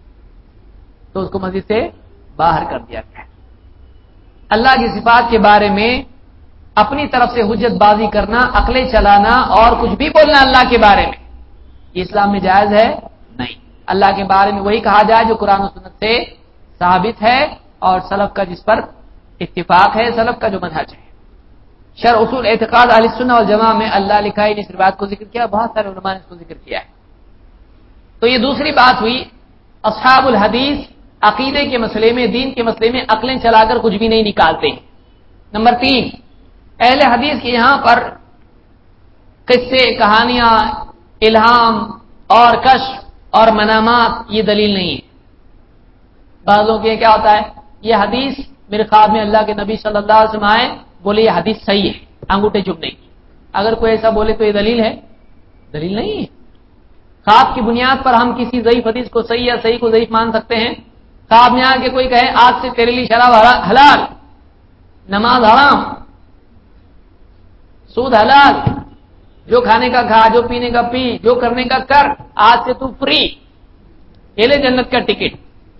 تو اس کو مسجد سے باہر کر دیا گیا. اللہ کی صفات کے بارے میں اپنی طرف سے حجت بازی کرنا، عقلیں چلانا اور کچھ بھی بولنا اللہ کے بارے میں یہ اسلام میں جائز ہے نہیں. اللہ کے بارے میں وہی کہا جائے جو قرآن و سنت سے ثابت ہے اور سلف کا جس پر اتفاق ہے، سلف کا جو منہج ہے. شرح اصول اعتقاد اہل سنت والجماعہ میں اللہ لکھا ہے، اس روایت کو ذکر کیا، بہت سارے علماء نے اس کو ذکر کیا ہے. تو یہ دوسری بات ہوئی. اصحاب الحدیث عقیدے کے مسئلے میں، دین کے مسئلے میں عقلیں چلا کر کچھ بھی نہیں نکالتے. نمبر تین، اہل حدیث کے یہاں پر قصے، کہانیاں، الہام اور کشف اور منامات یہ دلیل نہیں ہے. بعضوں کے کیا ہوتا ہے یہ حدیث میرے خواب میں اللہ کے نبی صلی اللہ علیہ وسلم آئے، بولے یہ حدیث صحیح ہے، انگوٹھے چومنے کی. اگر کوئی ایسا بولے تو یہ دلیل ہے؟ دلیل نہیں ہے. خواب کی بنیاد پر ہم کسی ضعیف حدیث کو صحیح یا صحیح کو ضعیف مان سکتے ہیں. خواب میں آ کے کوئی کہے آج سے تیرے لیے شراب حلال، نماز حرام، سود حلال، جو کھانے کا کھا، جو پینے کا پی، جو کرنے کا کر، آج سے تو فری، یہ لے جنت کا ٹکٹ.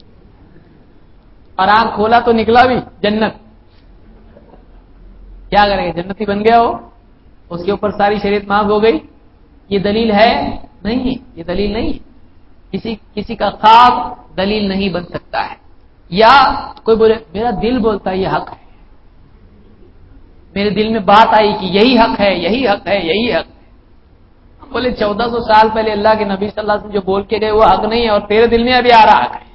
اور آنکھ کھولا تو نکلا بھی جنت. کیا کرے گا؟ جنتی بن گیا ہو، اس کے اوپر ساری شریعت معاف ہو گئی. یہ دلیل ہے نہیں، یہ دلیل نہیں. کسی کسی کا خواب دلیل نہیں بن سکتا ہے. یا کوئی بولے میرا دل بولتا ہے یہ حق ہے، میرے دل میں بات آئی کہ یہی حق ہے، یہی حق ہے، یہی حق ہے. ہم بولے چودہ سو سال پہلے اللہ کے نبی صلی اللہ علیہ وسلم جو بول کے گئے وہ حق نہیں ہے اور تیرے دل میں ابھی آ رہا حق ہے.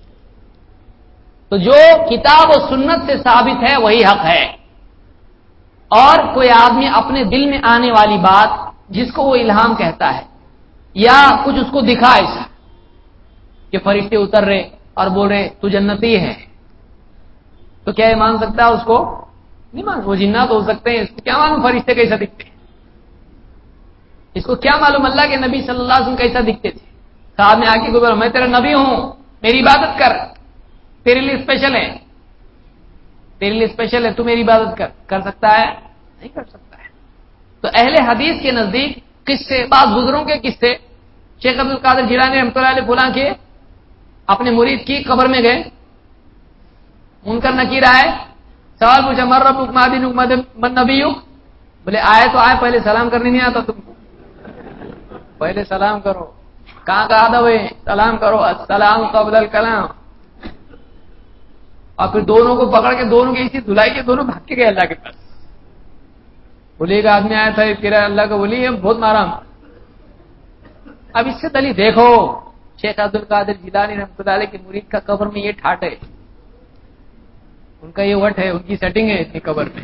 تو جو کتاب و سنت سے ثابت ہے وہی حق ہے. اور کوئی آدمی اپنے دل میں آنے والی بات جس کو وہ الہام کہتا ہے یا کچھ اس کو دکھا ایسا کہ فرشتے اتر رہے اور بول رہے تو جنتی ہے، تو کیا یہ مان سکتا ہے؟ اس کو نہیں مان. وہ جنات ہو سکتے ہیں، اس کو کیا معلوم فرشتے کیسا دکھتے ہیں؟ اس کو کیا معلوم اللہ کے نبی صلی اللہ علیہ وسلم کیسا دکھتے تھے؟ صاحب نے آ کے کو بولا میں تیرا نبی ہوں، میری عبادت کر، تیرے لیے اسپیشل ہے، تیرے لیے اسپیشل ہے، تو میری عبادت کر. کر سکتا ہے؟ نہیں کر سکتا ہے. تو اہل حدیث کے نزدیک قصے، بعض بزرگوں کے قصے، شیخ عبد القادر جیلانی رحمۃ اللہ علیہ فلاں کے اپنے مرید کی قبر میں گئے، منکر نکیر آئے، سوال پوچھا مر ربک ما دینک من نبیک، بولے آئے تو آئے، پہلے سلام کرنے نہیں آتا تم کو؟ پہلے سلام کرو. کہاں کا ادب ہے؟ سلام کرو، السلام قبل الکلام. اور پھر دونوں کو پکڑ کے دونوں کی اسی دھلائی کے دونوں بھاگ کے گئے اللہ کے پاس. بولیے کا آدمی آیا تھا تیرا اللہ کا ولی ہے، بہت مارا. اب اس سے دلیل دیکھو، شیخ عبد القادر جیلانی رحمۃ اللہ علیہ کے مرید کا قبر میں یہ ٹھاٹ ہے، ان کا یہ وٹ ہے، ان کی سیٹنگ ہے اتنی قبر میں.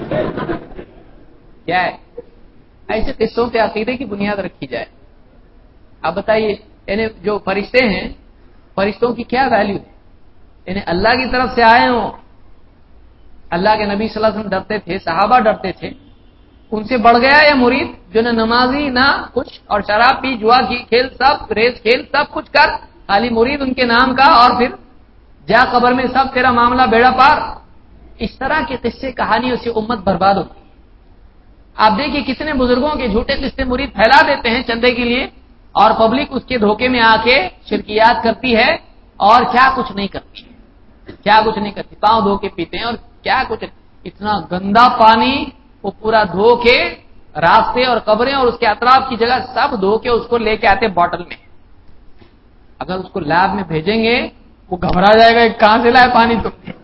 کیا ہے؟ ایسے قصوں پہ عقیدے کی بنیاد رکھی جائے. آپ بتائیے یعنی جو فرشتے ہیں، فرشتوں کی کیا ویلیو ہے؟ یعنی اللہ کی طرف سے آئے ہوں. اللہ کے نبی صلی اللہ علیہ وسلم ڈرتے تھے, صحابہ ڈرتے تھے. ان سے بڑھ گیا یہ مرید جو نہ نمازی نہ کچھ, اور شراب پی, جوا کی کھیل, سب ریس کھیل, سب کچھ کر, خالی مرید ان کے نام کا, اور پھر جا قبر میں سب تیرا معاملہ بیڑا پار. اس طرح کے قصے کہانیوں سے امت برباد ہوتی ہے. آپ دیکھیے کتنے بزرگوں کے جھوٹے قصے مرید پھیلا دیتے ہیں چندے کے لیے, اور پبلک اس کے دھوکے میں آ کے شرکیات کرتی ہے, اور کیا کچھ نہیں کرتی ہے, کیا کچھ نہیں کرتی, پاؤں دھو کے پیتے ہیں, اور کیا کچھ, اتنا گندا پانی وہ پورا دھو کے راستے اور قبریں اور اس کے اطراف کی جگہ سب دھو کے اس کو لے کے آتے بوٹل میں. اگر اس کو لیب میں بھیجیں گے وہ گھبرا جائے گا, کہاں سے لائے پانی تم نے,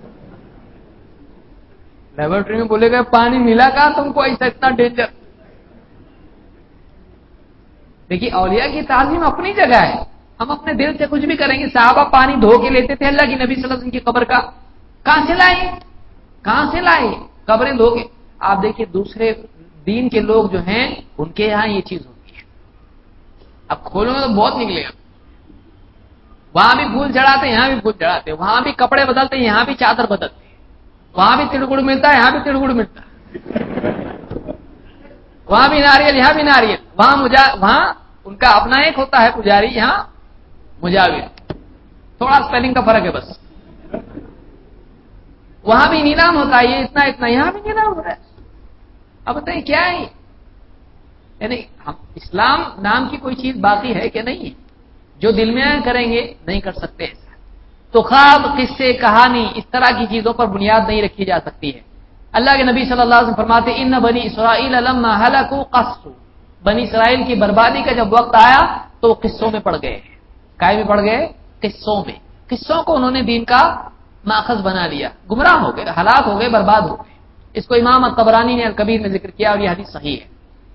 لیبورٹری میں بولے گا پانی ملا کہاں تم کو, ایسا اتنا ڈینجر. دیکھیے اولیاء کی تعظیم اپنی جگہ ہے, ہم اپنے دل سے کچھ بھی کریں گے. صحابہ پانی دھو کے لیتے تھے اللہ کی نبی صلی اللہ علیہ وسلم کی قبر کا, کہاں سے لائے, کہاں سے لائے قبریں دھو کے. آپ دیکھیے دوسرے دین کے لوگ جو ہیں ان کے یہاں یہ چیز ہوتی ہے. اب کھولوں میں تو بہت نکلے گا, وہاں بھی پھول چڑھاتے یہاں بھی پھول چڑھاتے, وہاں بھی کپڑے بدلتے یہاں بھی چادر بدلتے, وہاں بھی تڑگڑ ملتا ہے یہاں بھی تڑگڑ ملتا ہے, وہاں بھی ناریل یہاں بھی ناریل, وہاں مجا وہاں ان کا اپنا ایک ہوتا ہے پجاری, یہاں مجاور, تھوڑا اسپیلنگ کا فرق ہے بس. وہاں بھی نیلام ہوتا ہے, یہ اتنا اتنا, یہاں بھی نیلام ہوتا ہے. اب بتائیے کیا ہے, یعنی ہم اسلام نام کی کوئی چیز باقی ہے کہ نہیں ہے؟ جو دل میں کریں گے نہیں کر سکتے ایسا. تو خواب, قصے, کہانی, اس طرح کی چیزوں پر بنیاد نہیں رکھی جا سکتی ہے. اللہ کے نبی صلی اللہ علیہ وسلم فرماتے ان بنی اسرائیل لما ہلکوا قصوا, بنی اسرائیل کی بربادی کا جب وقت آیا تو وہ قصوں میں پڑ گئے. کائے میں پڑ گئے؟ قصوں میں. قصوں کو انہوں نے دین کا ماخذ بنا لیا, گمراہ ہو گئے, ہلاک ہو گئے, برباد ہو گئے. اس کو امام الطبرانی نے الکبیر میں ذکر کیا, اور یہ حدیث صحیح ہے.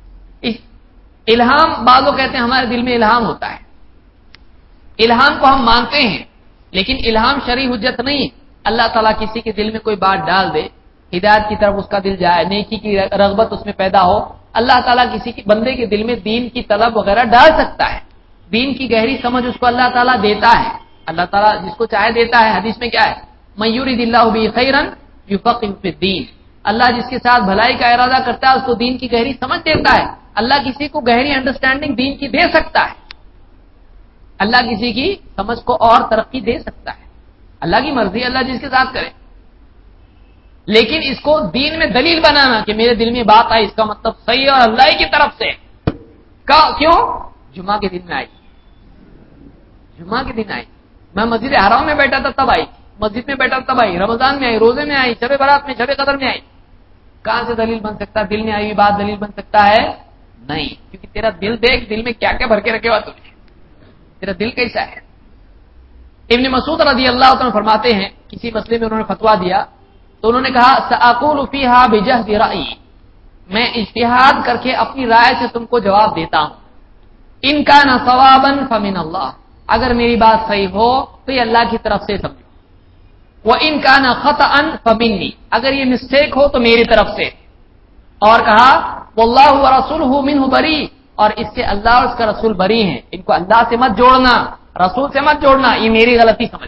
الہام, بعضوں کہتے ہیں ہمارے دل میں الہام ہوتا ہے. الہام کو ہم مانتے ہیں, لیکن الہام شرعی حجت نہیں. اللہ تعالیٰ کسی کے دل میں کوئی بات ڈال دے, ہدایت کی طرف اس کا دل جائے, نیکی کی رغبت اس میں پیدا ہو, اللہ تعالیٰ کسی کے بندے کے دل میں دین کی طلب وغیرہ ڈال سکتا ہے. دین کی گہری سمجھ اس کو اللہ تعالیٰ دیتا ہے. اللہ تعالیٰ جس کو چاہے دیتا ہے. حدیث میں کیا ہے, من یرید اللہ بہ خیرا یفقہہ فی الدین, اللہ جس کے ساتھ بھلائی کا ارادہ کرتا ہے اس کو دین کی گہری سمجھ دیتا ہے. اللہ کسی کو گہری انڈرسٹینڈنگ دین کی دے سکتا ہے, اللہ کسی کی سمجھ کو اور ترقی دے سکتا ہے. اللہ کی مرضی, اللہ جس کے ساتھ کرے. لیکن اس کو دین میں دلیل بنانا کہ میرے دل میں بات آئی, اس کا مطلب صحیح ہے اور اللہ کی طرف سے. کیوں؟ جمعہ کے دن میں آئی, جمعہ کے دن آئی. میں مسجد حرام میں بیٹھا تھا تب آئی, مسجد میں بیٹھا تب آئی, رمضان میں آئی, روزے میں آئی, شب برات میں, شب قدر میں آئی. کہاں سے دلیل بن سکتا ہے؟ دل میں آئی بات دلیل بن سکتا ہے نہیں, کیونکہ تیرا دل دیکھ, دل میں کیا کیا بھر کے رکھے ہوا تم نے, تیرا دل کیسا ہے. ابن مسعود رضی اللہ عنہ فرماتے ہیں, کسی مسئلے میں انہوں نے فتوا دیا تو انہوں نے کہا سأقول فیہا بجہد رأیی, میں اجتہاد کر کے اپنی رائے سے تم کو جواب دیتا ہوں. ان کان صوابا فمن اللہ, اگر میری بات صحیح ہو تو یہ اللہ کی طرف سے سمجھو. وان کان خطأ فمنی, اگر یہ مسٹیک ہو تو میری طرف سے. اور کہا واللہ ورسولہ منہ بری, اور اس سے اللہ اور اس کا رسول بری ہیں, ان کو اللہ سے مت جوڑنا, رسول سے مت جوڑنا, یہ میری غلطی سمجھنا.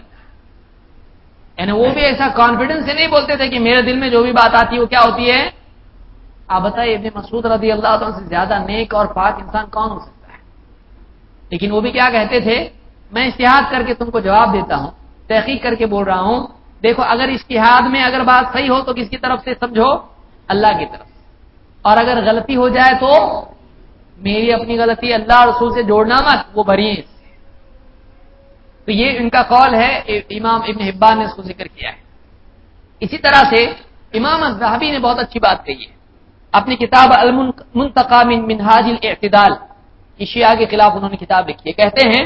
یعنی وہ بھی ایسا کانفیڈنس سے نہیں بولتے تھے کہ میرے دل میں جو بھی بات آتی ہے وہ کیا ہوتی ہے. آپ بتائیے ابن مسعود رضی اللہ عنہ سے زیادہ نیک اور پاک انسان کون ہو سکتا ہے. لیکن وہ بھی کیا کہتے تھے, میں اجتہاد کر کے تم کو جواب دیتا ہوں, تحقیق کر کے بول رہا ہوں. دیکھو اگر اجتہاد میں اگر بات صحیح ہو تو کس کی طرف سے سمجھو, اللہ کی طرف, اور اگر غلطی ہو جائے تو میری اپنی غلطی, اللہ رسول سے جوڑنا مت, وہ بری ہے. تو یہ ان کا قول ہے, امام ابن حبان نے اس کو ذکر کیا ہے. اسی طرح سے امام الذہبی نے بہت اچھی بات کہی ہے اپنی کتاب المنتقى من منہاج الاعتدال, شیعہ کے خلاف انہوں نے کتاب لکھی ہے. کہتے ہیں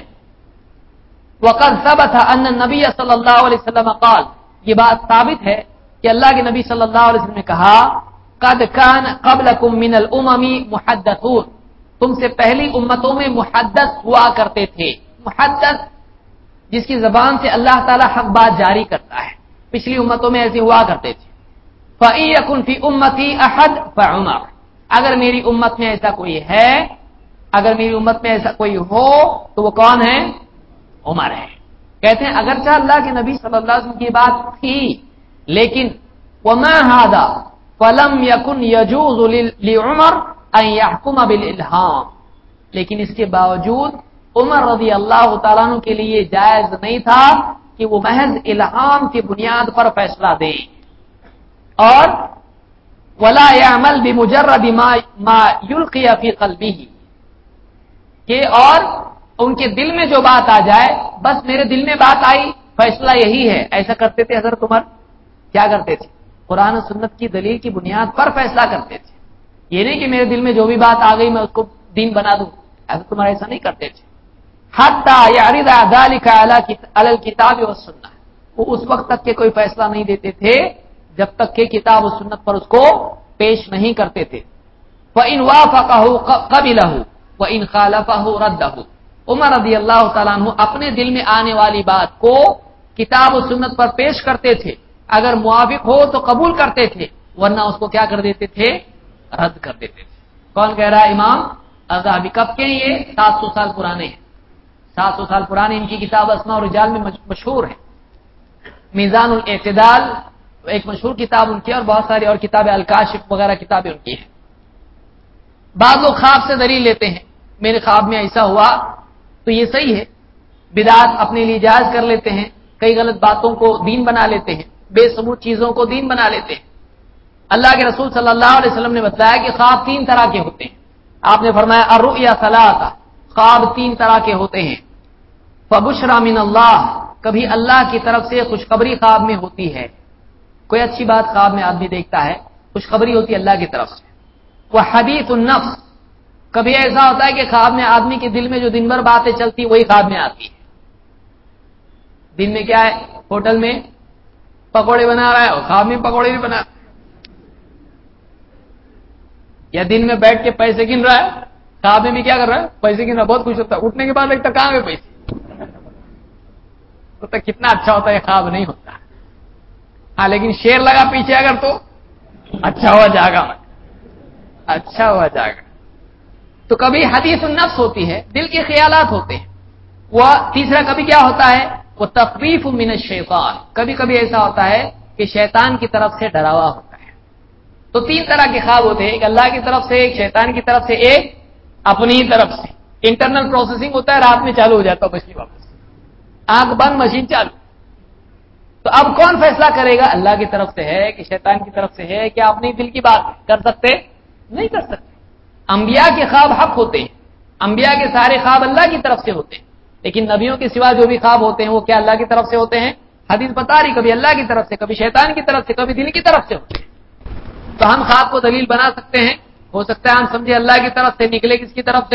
وقد ثبت ان النبي صلی اللہ علیہ وسلم قال, یہ بات ثابت ہے کہ اللہ کے نبی صلی اللہ علیہ وسلم نے کہا قد كان قبلكم من الامم محدثون, تم سے پہلی امتوں میں محدث ہوا کرتے تھے. محدث جس کی زبان سے اللہ تعالی حق بات جاری کرتا ہے, پچھلی امتوں میں ایسے ہوا کرتے تھے. فَإِن يَكُنْ فِي أُمَّتِي أَحَدٌ فَعُمَرٌ, اگر میری امت میں ایسا کوئی ہے, اگر میری امت میں ایسا کوئی ہو تو وہ کون ہے؟ عمر ہے. کہتے ہیں اگرچہ اللہ کے نبی صلی اللہ علیہ وسلم کی بات تھی، لیکن وما هذا فلم يكن يجوز لعمر ان يحكم بالالهام، لیکن اس کے باوجود عمر رضی اللہ تعالیٰ عنہ کے لیے جائز نہیں تھا کہ وہ محض الہام کی بنیاد پر فیصلہ دیں، اور ولا يعمل بمجرد ما ما يلقي في قلبه، کہ اور ان کے دل میں جو بات آ جائے، بس میرے دل میں بات آئی فیصلہ یہی ہے، ایسا کرتے تھے حضرت عمر؟ کیا کرتے تھے؟ قرآن و سنت کی دلیل کی بنیاد پر فیصلہ کرتے تھے، یہ نہیں کہ میرے دل میں جو بھی بات آ گئی میں اس کو دین بنا دوں، حضرت عمر ایسا نہیں کرتے تھے۔ حتی یعرض ذلک علی الکتاب والسنہ، وہ اس وقت تک کہ کوئی فیصلہ نہیں دیتے تھے جب تک کہ کتاب و سنت پر اس کو پیش نہیں کرتے تھے۔ فإن وافقه قبله وإن خالفه رده، عمر رضی اللہ تعالیٰ عنہ اپنے دل میں آنے والی بات کو کتاب و سنت پر پیش کرتے تھے، اگر موافق ہو تو قبول کرتے تھے، ورنہ اس کو کیا کر دیتے تھے؟ رد کر دیتے تھے۔ کون کہہ رہا ہے؟ امام الذہبی۔ کب کے یہ سات سو سال پرانے ہیں، سات سو سال پرانے، ان کی کتاب اسماء و رجال میں مشہور ہے۔ میزان الاعتدال ایک مشہور کتاب ان کی، اور بہت ساری اور کتابیں، الکاشف وغیرہ کتابیں ان کی ہیں۔ بعض لوگ خواب سے دلیل لیتے ہیں، میرے خواب میں ایسا ہوا، تو یہ صحیح ہے، بدعت اپنے لیے جائز کر لیتے ہیں، کئی غلط باتوں کو دین بنا لیتے ہیں، بے ثبوت چیزوں کو دین بنا لیتے ہیں۔ اللہ کے رسول صلی اللہ علیہ وسلم نے بتایا کہ خواب تین طرح کے ہوتے ہیں، آپ نے فرمایا الرؤیا ثلاثہ، خواب تین طرح کے ہوتے ہیں۔ فبشرى من اللہ، کبھی اللہ کی طرف سے خوشخبری خواب میں ہوتی ہے، کوئی اچھی بات خواب میں آدمی دیکھتا ہے، خوشخبری ہوتی ہے اللہ کی طرف سے۔ وحدیث النفس، کبھی ایسا ہوتا ہے کہ خواب میں آدمی کے دل میں جو دن بھر باتیں چلتی وہی خواب میں آتی ہے۔ دن میں کیا ہے؟ ہوٹل میں پکوڑے بنا رہا ہے اور خواب میں پکوڑے بھی بنا، یا دن میں بیٹھ کے پیسے گن رہا ہے، خواب میں بھی کیا کر رہا ہے؟ پیسے گن رہا، بہت خوش ہوتا ہے، اٹھنے کے بعد دیکھتا کہاں گئے پیسے، تو کتنا اچھا ہوتا ہے، خواب نہیں ہوتا۔ ہاں لیکن شیر لگا پیچھے اگر تو اچھا ہوا جاگا، اچھا ہوا جاگا۔ تو کبھی حدیث النفس ہوتی ہے، دل کے خیالات ہوتے ہیں۔ وہ تیسرا کبھی کیا ہوتا ہے؟ وہ تخویف من الشیطان، کبھی کبھی ایسا ہوتا ہے کہ شیطان کی طرف سے ڈراوا ہوتا ہے۔ تو تین طرح کے خواب ہوتے ہیں، ایک اللہ کی طرف سے، ایک شیطان کی طرف سے، ایک اپنی ہی طرف سے۔ انٹرنل پروسیسنگ ہوتا ہے، رات میں چالو ہو جاتا ہے مچھلی واپس، آنکھ بند مشین چالو۔ تو اب کون فیصلہ کرے گا؟ اللہ کی طرف سے ہے کہ شیطان کی طرف سے ہے؟ کیا اپنے دل کی بات کر سکتے؟ نہیں کر سکتے۔ انبیاء کے خواب حق ہوتے ہیں، انبیاء کے سارے خواب اللہ کی طرف سے ہوتے ہیں، لیکن نبیوں کے سوا جو بھی خواب ہوتے ہیں وہ کیا اللہ کی طرف سے ہوتے ہیں؟ حدیث بتا رہی، کبھی اللہ کی طرف سے، کبھی شیطان کی طرف سے، کبھی دل کی طرف سے ہوتے ہیں۔ تو ہم خواب کو دلیل بنا سکتے ہیں، ہو سکتا ہے ہم سمجھے اللہ کی طرف سے، نکلے کس کی طرف سے؟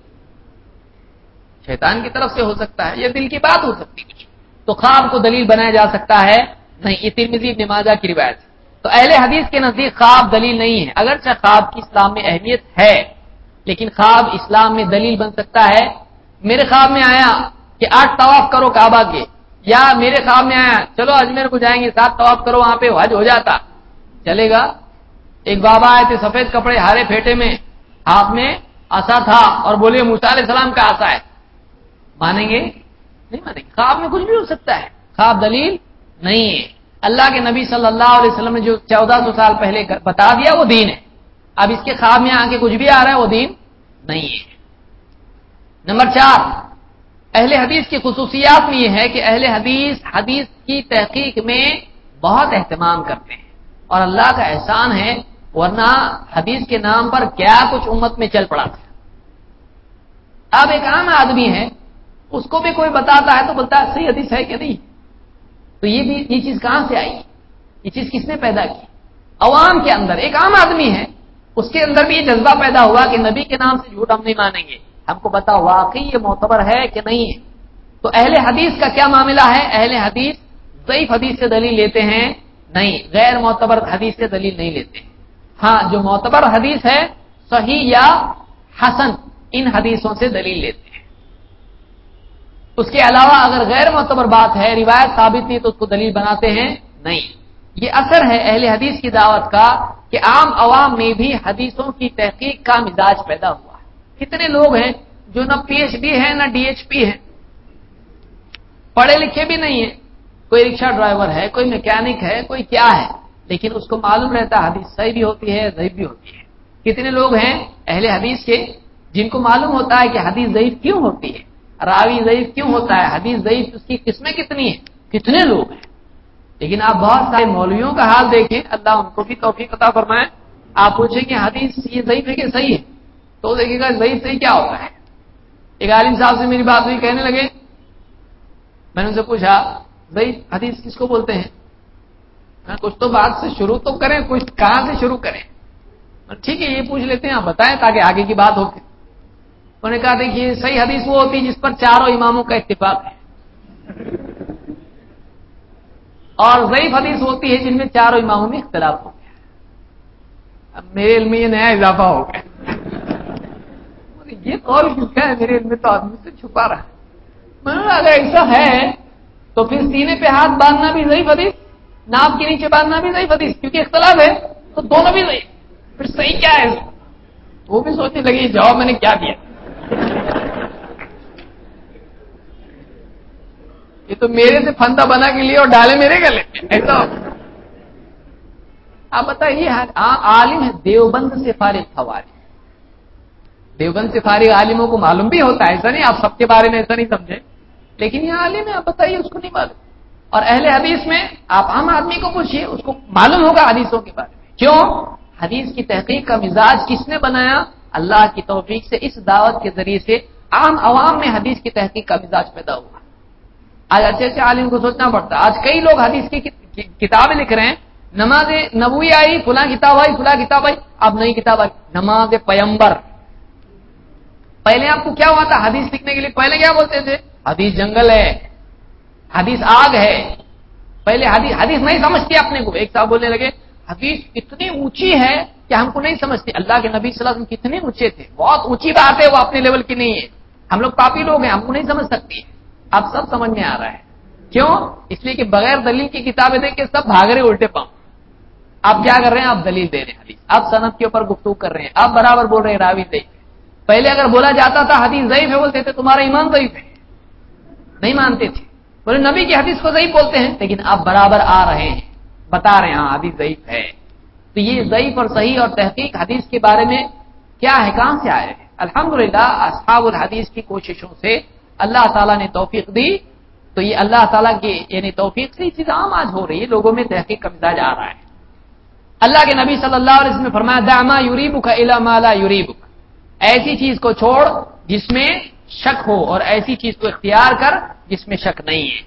شیطان کی طرف سے ہو سکتا ہے، یا دل کی بات ہو سکتی ہے۔ تو خواب کو دلیل بنایا جا سکتا ہے نہیں، یہ ترمذی ابن ماجہ کی روایت ہے۔ تو اہل حدیث کے نزدیک خواب دلیل نہیں ہے، اگرچہ خواب کی اسلام میں اہمیت ہے، لیکن خواب اسلام میں دلیل بن سکتا ہے۔ میرے خواب میں آیا کہ آٹھ طواف کرو کعبہ کے، یا میرے خواب میں آیا چلو اجمیر کو جائیں گے، سات طواف کرو، وہاں پہ حج ہو جاتا، چلے گا؟ ایک بابا آئے تھے سفید کپڑے، ہارے پھیٹے میں، ہاتھ میں عصا تھا، اور بولے موسیٰ علیہ السلام کا عصا ہے، مانیں گے؟ نہیں مانیں گے۔ خواب میں کچھ بھی ہو سکتا ہے، خواب دلیل نہیں ہے۔ اللہ کے نبی صلی اللہ علیہ وسلم نے جو چودہ سو سال پہلے بتا دیا وہ دین ہے، اب اس کے خواب میں آ کے کچھ بھی آ رہا ہے وہ دین نہیں ہے۔ نمبر چار، اہل حدیث کی خصوصیات میں یہ ہے کہ اہل حدیث حدیث کی تحقیق میں بہت اہتمام کرتے ہیں، اور اللہ کا احسان ہے، ورنہ حدیث کے نام پر کیا کچھ امت میں چل پڑا تھا۔ اب ایک عام آدمی ہے، اس کو بھی کوئی بتاتا ہے تو بولتا ہے صحیح حدیث ہے کہ نہیں، تو یہ بھی یہ چیز کہاں سے آئی؟ یہ چیز کس نے پیدا کی؟ عوام کے اندر ایک عام آدمی ہے، اس کے اندر بھی یہ جذبہ پیدا ہوا کہ نبی کے نام سے جھوٹ ہم نہیں مانیں گے، ہم کو بتاؤ واقعی یہ معتبر ہے کہ نہیں ہے۔ تو اہل حدیث کا کیا معاملہ ہے؟ اہل حدیث ضعیف حدیث سے دلیل لیتے ہیں نہیں، غیر معتبر حدیث سے دلیل نہیں لیتے ہیں۔ ہاں جو معتبر حدیث ہے، صحیح یا حسن، ان حدیثوں سے دلیل لیتے ہیں۔ اس کے علاوہ اگر غیر معتبر بات ہے، روایت ثابت نہیں، تو اس کو دلیل بناتے ہیں نہیں۔ یہ اثر ہے اہل حدیث کی دعوت کا کہ عام عوام میں بھی حدیثوں کی تحقیق کا مزاج پیدا ہوا ہے۔ کتنے لوگ ہیں جو نہ پی ایچ ڈی ہے نہ ڈی ایچ پی ہے، پڑھے لکھے بھی نہیں ہے، کوئی رکشا ڈرائیور ہے، کوئی میکینک ہے، کوئی کیا ہے، لیکن اس کو معلوم رہتا ہے حدیث صحیح بھی ہوتی ہے ضعیف بھی ہوتی ہے۔ کتنے لوگ ہیں اہل حدیث کے جن کو معلوم ہوتا ہے کہ حدیث ضعیف کیوں ہوتی ہے، راوی ضعیف کیوں ہوتا ہے، حدیث ضعیف اس کی قسمیں کتنی ہیں، کتنے لوگ ہیں۔ لیکن آپ بہت سارے مولویوں کا حال دیکھیں، اللہ ان کو بھی توفیق عطا فرمائے، آپ پوچھیں کہ حدیث یہ ضعیف ہے کہ صحیح ہے، تو دیکھیے گا ضعیف صحیح کیا ہوتا ہے۔ ایک عالم صاحب سے میری بات ہوئی، کہنے لگے، میں نے ان سے پوچھا ضعیف حدیث کس کو بولتے ہیں، کچھ تو بات سے شروع تو کریں، کچھ کہاں سے شروع کریں، ٹھیک ہے یہ پوچھ لیتے ہیں، آپ بتائیں تاکہ آگے کی بات ہو۔ انہوں نے کہا دیکھیے صحیح حدیث وہ ہوتی ہے جس پر چاروں اماموں کا اتفاق ہے، اور ضعیف حدیث ہوتی ہے جن میں چاروں اماموں میں اختلاف ہو گیا۔ اب میرے علم میں یہ نیا اضافہ ہو گیا، یہ قول کس کا ہے، میرے علم میں تو آدمی سے چھپا رہا ہے۔ میں نے اگر ایسا ہے تو پھر سینے پہ ہاتھ باندھنا بھی ضعیف حدیث، ناف کے نیچے باندھنا بھی ضعیف حدیث، کیونکہ اختلاف ہے تو دونوں بھی ضعیف، پھر صحیح کیا ہے؟ وہ بھی سوچنے لگی یہ جواب میں نے کیا دیا، یہ تو میرے سے پھندا بنا کے لیے اور ڈالے میرے گلے میں، ایسا آپ بتائیے۔ عالم ہے دیوبند سے فارغ فوارغ، دیوبند سے فارغ عالموں کو معلوم بھی ہوتا ہے، ایسا نہیں آپ سب کے بارے میں ایسا نہیں سمجھے، لیکن یہ عالم ہے، آپ بتائیے اس کو نہیں معلوم۔ اور اہل حدیث میں آپ عام آدمی کو پوچھیے، اس کو معلوم ہوگا حدیثوں کے بارے میں۔ کیوں؟ حدیث کی تحقیق کا مزاج کس نے بنایا؟ اللہ کی توفیق سے اس دعوت کے ذریعے سے عام عوام میں حدیث کی تحقیق کا مزاج پیدا ہوا۔ آج اچھے اچھے عالم کو سوچنا پڑتا ہے، آج کئی لوگ حدیث کی کتابیں لکھ رہے ہیں، نماز نبوی آئی، فلاں کتاب آئی، فلاں کتاب آئی، اب نئی کتاب آئی نماز پیمبر۔ پہلے آپ کو کیا ہوا تھا حدیث لکھنے کے لیے؟ پہلے کیا بولتے تھے؟ حدیث جنگل ہے، حدیث آگ ہے۔ پہلے حدیث حدیث نہیں سمجھتی اپنے کو۔ ایک صاحب بولنے لگے حدیث اتنی اونچی ہے کہ ہم کو نہیں سمجھتی۔ اللہ کے نبی صلی اللہ علیہ وسلم کتنے اونچے تھے، بہت اونچی بات ہے، وہ اپنے لیول کی نہیں ہے، ہم لوگ پاپی لوگ ہیں، ہم کو نہیں سمجھ سکتی۔ اب سب سمجھ میں آ رہا ہے، کیوں؟ اس لیے کہ بغیر دلیل کی کتابیں دیکھ کے سب بھاگ رہے الٹے پاؤں۔ آپ کیا کر رہے ہیں؟ آپ دلیل دے رہے ہیں، حدیث آپ سند کے اوپر گفتگو کر رہے ہیں، آپ برابر بول رہے ہیں راوی ضعیف ہے۔ پہلے اگر بولا جاتا تھا حدیث ضعیف ہے، بولتے تھے تمہارا ایمان ضعیف ہے، نہیں مانتے تھے، بولے نبی کی حدیث کو ضعیف بولتے ہیں، لیکن آپ برابر آ رہے ہیں، بتا رہے ہیں ہاں حدیث ضعیف ہے۔ تو یہ ضعیف اور صحیح اور تحقیق حدیث کے بارے میں کیا ہے، کہاں سے آئے ہیں؟ الحمدللہ اصحاب الحدیث کی کوششوں سے اللہ تعالیٰ نے توفیق دی، تو یہ اللہ تعالیٰ کی یعنی توفیق سے یہ چیز عام آج ہو رہی ہے، لوگوں میں تحقیق کا مزاج آ رہا ہے۔ اللہ کے نبی صلی اللہ علیہ وسلم نے فرمایا دع ما یریبک الی ما لا یریبک، ایسی چیز کو چھوڑ جس میں شک ہو اور ایسی چیز کو اختیار کر جس میں شک نہیں ہے۔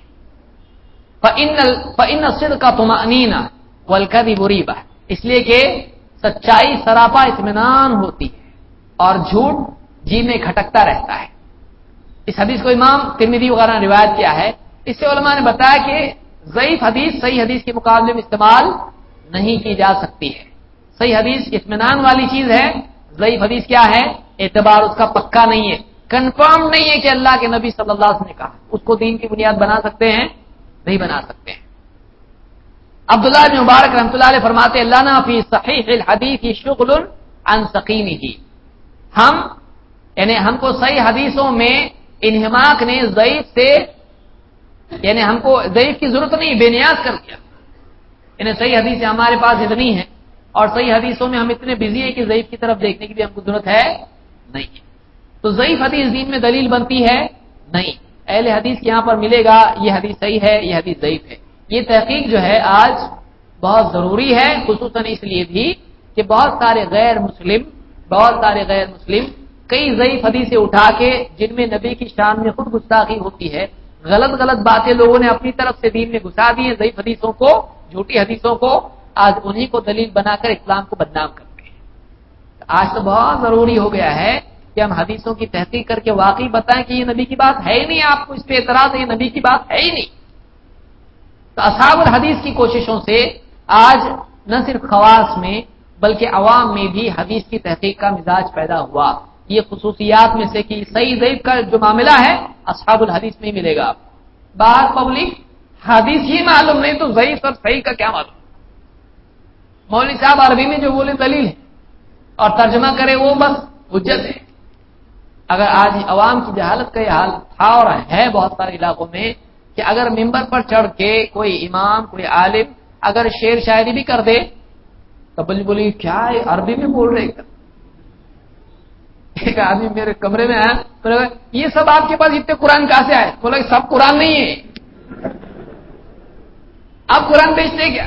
فإن فإن الصدق طمأنینہ والکذب ریبہ، اس لیے کہ سچائی سراپا اطمینان ہوتی ہے اور جھوٹ جی میں کھٹکتا رہتا ہے۔ اس حدیث کو امام ترمذی وغیرہ نے روایت کیا ہے۔ اس سے علماء نے بتایا کہ ضعیف حدیث صحیح حدیث کے مقابلے میں استعمال نہیں کی جا سکتی ہے۔ صحیح حدیث اطمینان والی چیز ہے، ضعیف حدیث کیا ہے؟ اعتبار اس کا پکا نہیں ہے، کنفرم نہیں ہے کہ اللہ کے نبی صلی اللہ علیہ وسلم نے کہا، اس کو دین کی بنیاد بنا سکتے ہیں؟ نہیں بنا سکتے ہیں۔ عبداللہ بن مبارک رحمۃ اللہ علیہ فرماتے ہیں لنا فی صحیح الحدیث شغل عن سقیمہ، ہم یعنی ہم کو صحیح حدیثوں میں انہماک نے ضعیف سے یعنی ہم کو ضعیف کی ضرورت نہیں، بے نیاز کر دیا، یعنی صحیح حدیثیں ہمارے پاس اتنی ہیں اور صحیح حدیثوں میں ہم اتنے بزی ہیں کہ ضعیف کی طرف دیکھنے کی بھی ہم کو ضرورت ہے نہیں۔ تو ضعیف حدیث دین میں دلیل بنتی ہے نہیں، اہل حدیث یہاں پر ملے گا یہ حدیث صحیح ہے یہ حدیث ضعیف ہے۔ یہ تحقیق جو ہے آج بہت ضروری ہے، خصوصاً اس لیے بھی کہ بہت سارے غیر مسلم بہت سارے غیر مسلم کئی ضعیف حدیثیں اٹھا کے جن میں نبی کی شان میں خود گستاخی ہوتی ہے، غلط غلط باتیں لوگوں نے اپنی طرف سے دین میں گھسا دی ہیں، ضعیف حدیثوں کو، جھوٹی حدیثوں کو، آج انہی کو دلیل بنا کر اسلام کو بدنام کرتے ہیں۔ آج تو بہت ضروری ہو گیا ہے کہ ہم حدیثوں کی تحقیق کر کے واقعی بتائیں کہ یہ نبی کی بات ہے ہی نہیں، آپ کو اس پہ اعتراض ہے، یہ نبی کی بات ہے ہی نہیں۔ تو اصحاب الحدیث کی کوششوں سے آج نہ صرف خواص میں بلکہ عوام میں بھی حدیث کی تحقیق کا مزاج پیدا ہوا۔ یہ خصوصیات میں سے کہ صحیح ضعیف کا جو معاملہ ہے اصحاب الحدیث میں ہی ملے گا آپ کو۔ باہر پبلک حدیث ہی معلوم نہیں تو ضعیف اور صحیح کا کیا معلوم؟ مولوی صاحب عربی میں جو بولے دلیل ہے اور ترجمہ کرے وہ بس حجت ہے۔ اگر آج عوام کی جہالت کا یہ حال تھا اور ہے بہت سارے علاقوں میں کہ اگر ممبر پر چڑھ کے کوئی امام کوئی عالم اگر شعر شاعری بھی کر دے تو بولی بولی کیا ہے عربی میں بول رہے ہیں. ایک آدمی میرے کمرے میں آیا, یہ سب آپ کے پاس اتنے قرآن کہاں سے آئے؟ بولا سب قرآن نہیں ہے, آپ قرآن بیچتے کیا؟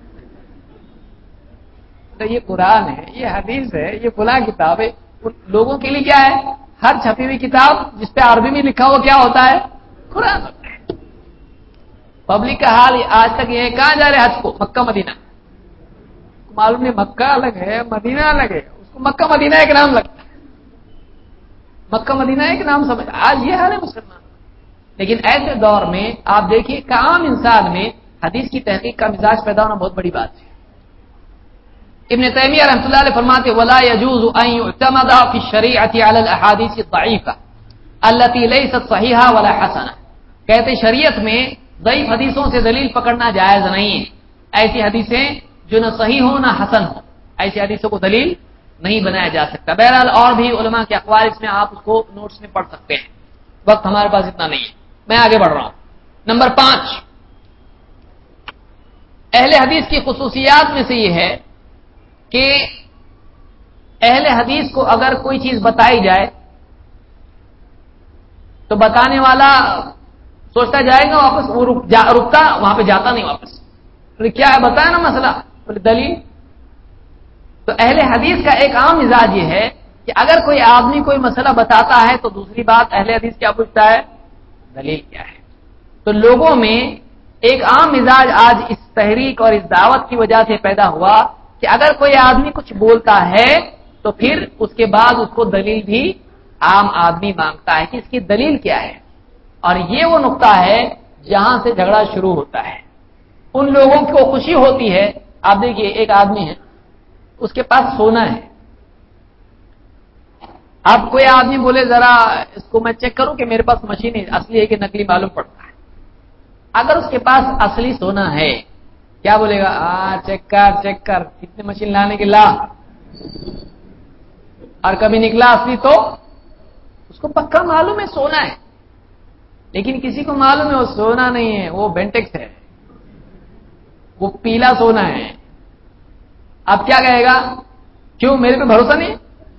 تو یہ قرآن ہے, یہ حدیث ہے, یہ فلاں کتاب ہے. لوگوں کے لیے کیا ہے؟ ہر چھپی ہوئی کتاب جس پہ عربی میں لکھا ہوا کیا ہوتا ہے؟ قرآن ہوتا ہے. پبلک کا حال آج تک یہ ہے, کہاں جا رہے حج کو؟ مکہ مدینہ. معلوم نہیں مکہ الگ ہے مدینہ الگ ہے, اس کو مکہ مدینہ ایک نام لگتا ہے, مکہ مدینہ ایک نام سمجھ. آج یہ حال ہے مسلمان. لیکن ایسے دور میں آپ دیکھیے کہ عام انسان میں حدیث کی تحقیق کا مزاج پیدا ہونا بہت بڑی بات ہے. ابن تیمیہ رحمۃ اللہ علیہ فرماتے ولا يجوز ان يعتمد في الشريعه على الاحاديث الضعيفه التي ليست صحيحه ولا حسنه. کہتے شریعت میں ضعیف حدیثوں سے دلیل پکڑنا جائز نہیں ہے. ایسی حدیثیں جو نہ صحیح ہو نہ حسن ہو, ایسی حدیثوں کو دلیل نہیں بنایا جا سکتا. بہرحال اور بھی علماء کے اقوال اس میں آپ اس کو نوٹس میں پڑھ سکتے ہیں, وقت ہمارے پاس اتنا نہیں ہے. میں آگے بڑھ رہا ہوں. نمبر پانچ, اہل حدیث کی خصوصیات میں سے یہ ہے کہ اہل حدیث کو اگر کوئی چیز بتائی جائے تو بتانے والا سوچتا جائے گا واپس, وہ رک جا, رکتا وہاں پہ جاتا نہیں واپس. کیا ہے بتایا نا مسئلہ, دلیل. تو اہل حدیث کا ایک عام مزاج یہ ہے کہ اگر کوئی آدمی کوئی مسئلہ بتاتا ہے تو دوسری بات اہل حدیث کیا پوچھتا ہے؟ دلیل کیا ہے. تو لوگوں میں ایک عام مزاج آج اس تحریک اور اس دعوت کی وجہ سے پیدا ہوا کہ اگر کوئی آدمی کچھ بولتا ہے تو پھر اس کے بعد اس کو دلیل بھی عام آدمی مانگتا ہے کہ اس کی دلیل کیا ہے. اور یہ وہ نقطہ ہے جہاں سے جھگڑا شروع ہوتا ہے. ان لوگوں کو خوشی ہوتی ہے, آپ دیکھیے ایک آدمی ہے اس کے پاس سونا ہے, اب کوئی آدمی بولے ذرا اس کو میں چیک کروں کہ میرے پاس مشین ہے اصلی ہے کہ نقلی معلوم پڑتا ہے. اگر اس کے پاس اصلی سونا ہے کیا بولے گا؟ ہاں چیک کر چیک کر, کتنے مشین لانے کے لا, اور کبھی نکلا اصلی تو اس کو پکا معلوم ہے سونا ہے. لیکن کسی کو معلوم ہے وہ سونا نہیں ہے, وہ بینٹیکس ہے, وہ پیلا سونا ہے. اب کیا کہے گا؟ کیوں میرے پہ بھروسہ نہیں,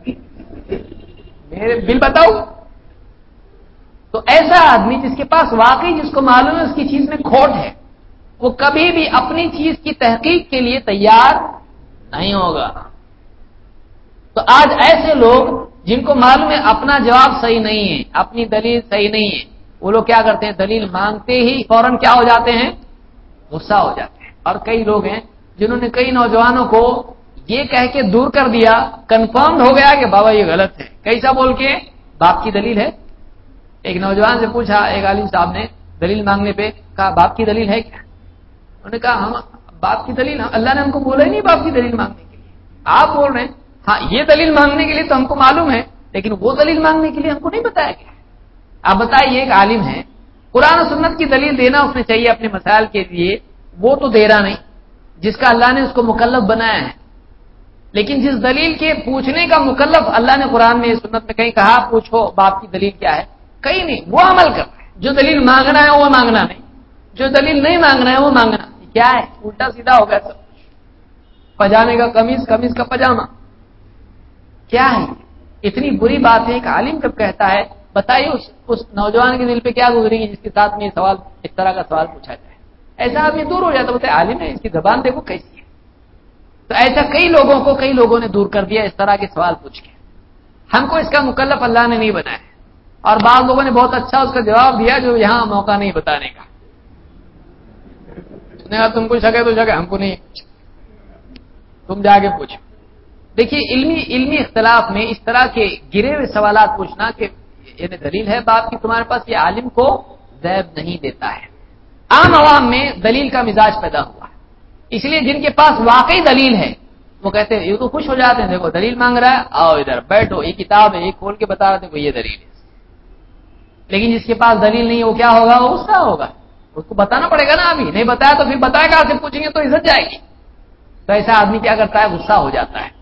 میرے بل بتاؤ. تو ایسا آدمی جس کے پاس واقعی جس کو معلوم ہے اس کی چیز میں کھوٹ ہے, وہ کبھی بھی اپنی چیز کی تحقیق کے لیے تیار نہیں ہوگا. تو آج ایسے لوگ جن کو معلوم ہے اپنا جواب صحیح نہیں ہے, اپنی دلیل صحیح نہیں ہے, وہ لوگ کیا کرتے ہیں؟ دلیل مانگتے ہی فوراً کیا ہو جاتے ہیں؟ غصہ ہو جاتے ہیں. اور کئی لوگ ہیں جنہوں نے کئی نوجوانوں کو یہ کہہ کے دور کر دیا, کنفرم ہو گیا کہ بابا یہ غلط ہے. کیسا بول کے؟ باپ کی دلیل ہے. ایک نوجوان سے پوچھا ایک عالم صاحب نے دلیل مانگنے پہ, کہا باپ کی دلیل ہے کیا؟ انہوں نے کہا ہم باپ کی دلیل, اللہ نے ہم کو بولا ہی نہیں باپ کی دلیل مانگنے کے لیے. آپ بول رہے ہیں ہاں یہ دلیل مانگنے کے لیے تو ہم کو معلوم ہے, لیکن وہ دلیل مانگنے کے لیے ہم کو نہیں بتایا گیا. آپ بتائیے ایک عالم ہے, قرآن و سنت کی دلیل دینا اس نے چاہیے اپنے مسائل کے لیے, وہ تو دے رہا نہیں جس کا اللہ نے اس کو مکلف بنایا ہے. لیکن جس دلیل کے پوچھنے کا مکلف اللہ نے قرآن میں سنت میں کہیں کہا پوچھو باپ کی دلیل کیا ہے, کہیں نہیں, وہ عمل کر رہا ہے. جو دلیل مانگنا ہے وہ مانگنا نہیں, جو دلیل نہیں مانگنا ہے وہ مانگنا. کیا ہے؟ الٹا سیدھا ہو گیا سب. پجامے کا قمیض, قمیض کا پجامہ. کیا ہے؟ اتنی بری بات ہے. ایک عالم جب کہتا ہے, بتائیے اس, اس نوجوان کے دل پہ کیا گزرے گی جس کے ساتھ میں یہ سوال اس طرح کا سوال پوچھا جائے. ایسا آدمی دور ہو جاتا, بولتے عالم ہے اس کی زبان دیکھو کیسی ہے. تو ایسا کئی لوگوں کو کئی لوگوں نے دور کر دیا اس طرح کے سوال پوچھ کے. ہم کو اس کا مکلف اللہ نے نہیں بنایا. اور بعض لوگوں نے بہت اچھا اس کا جواب دیا جو یہاں موقع نہیں بتانے کا. تم کو شک ہے تو شک ہے, ہم کو نہیں, تم جا کے پوچھو. دیکھیے علمی علمی اختلاف میں اس طرح کے گرے ہوئے سوالات پوچھنا کہ یہ دلیل ہے باپ کی تمہارے پاس, یہ عالم کو زیب نہیں دیتا ہے. عام عوام میں دلیل کا مزاج پیدا ہوا, اس لیے جن کے پاس واقعی دلیل ہے وہ کہتے ہیں, یہ تو خوش ہو جاتے ہیں, دیکھو دلیل مانگ رہا ہے, آؤ ادھر بیٹھو, یہ کتاب ہے, یہ کھول کے بتا رہا تھے یہ دلیل ہے. لیکن جس کے پاس دلیل نہیں وہ کیا ہوگا؟ وہ غصہ ہوگا. اس کو بتانا پڑے گا نا, ابھی نہیں بتایا تو پھر بتائے گا, سے پوچھیں گے تو عزت جائے گی. تو ایسا آدمی کیا کرتا ہے؟ غصہ ہو جاتا ہے.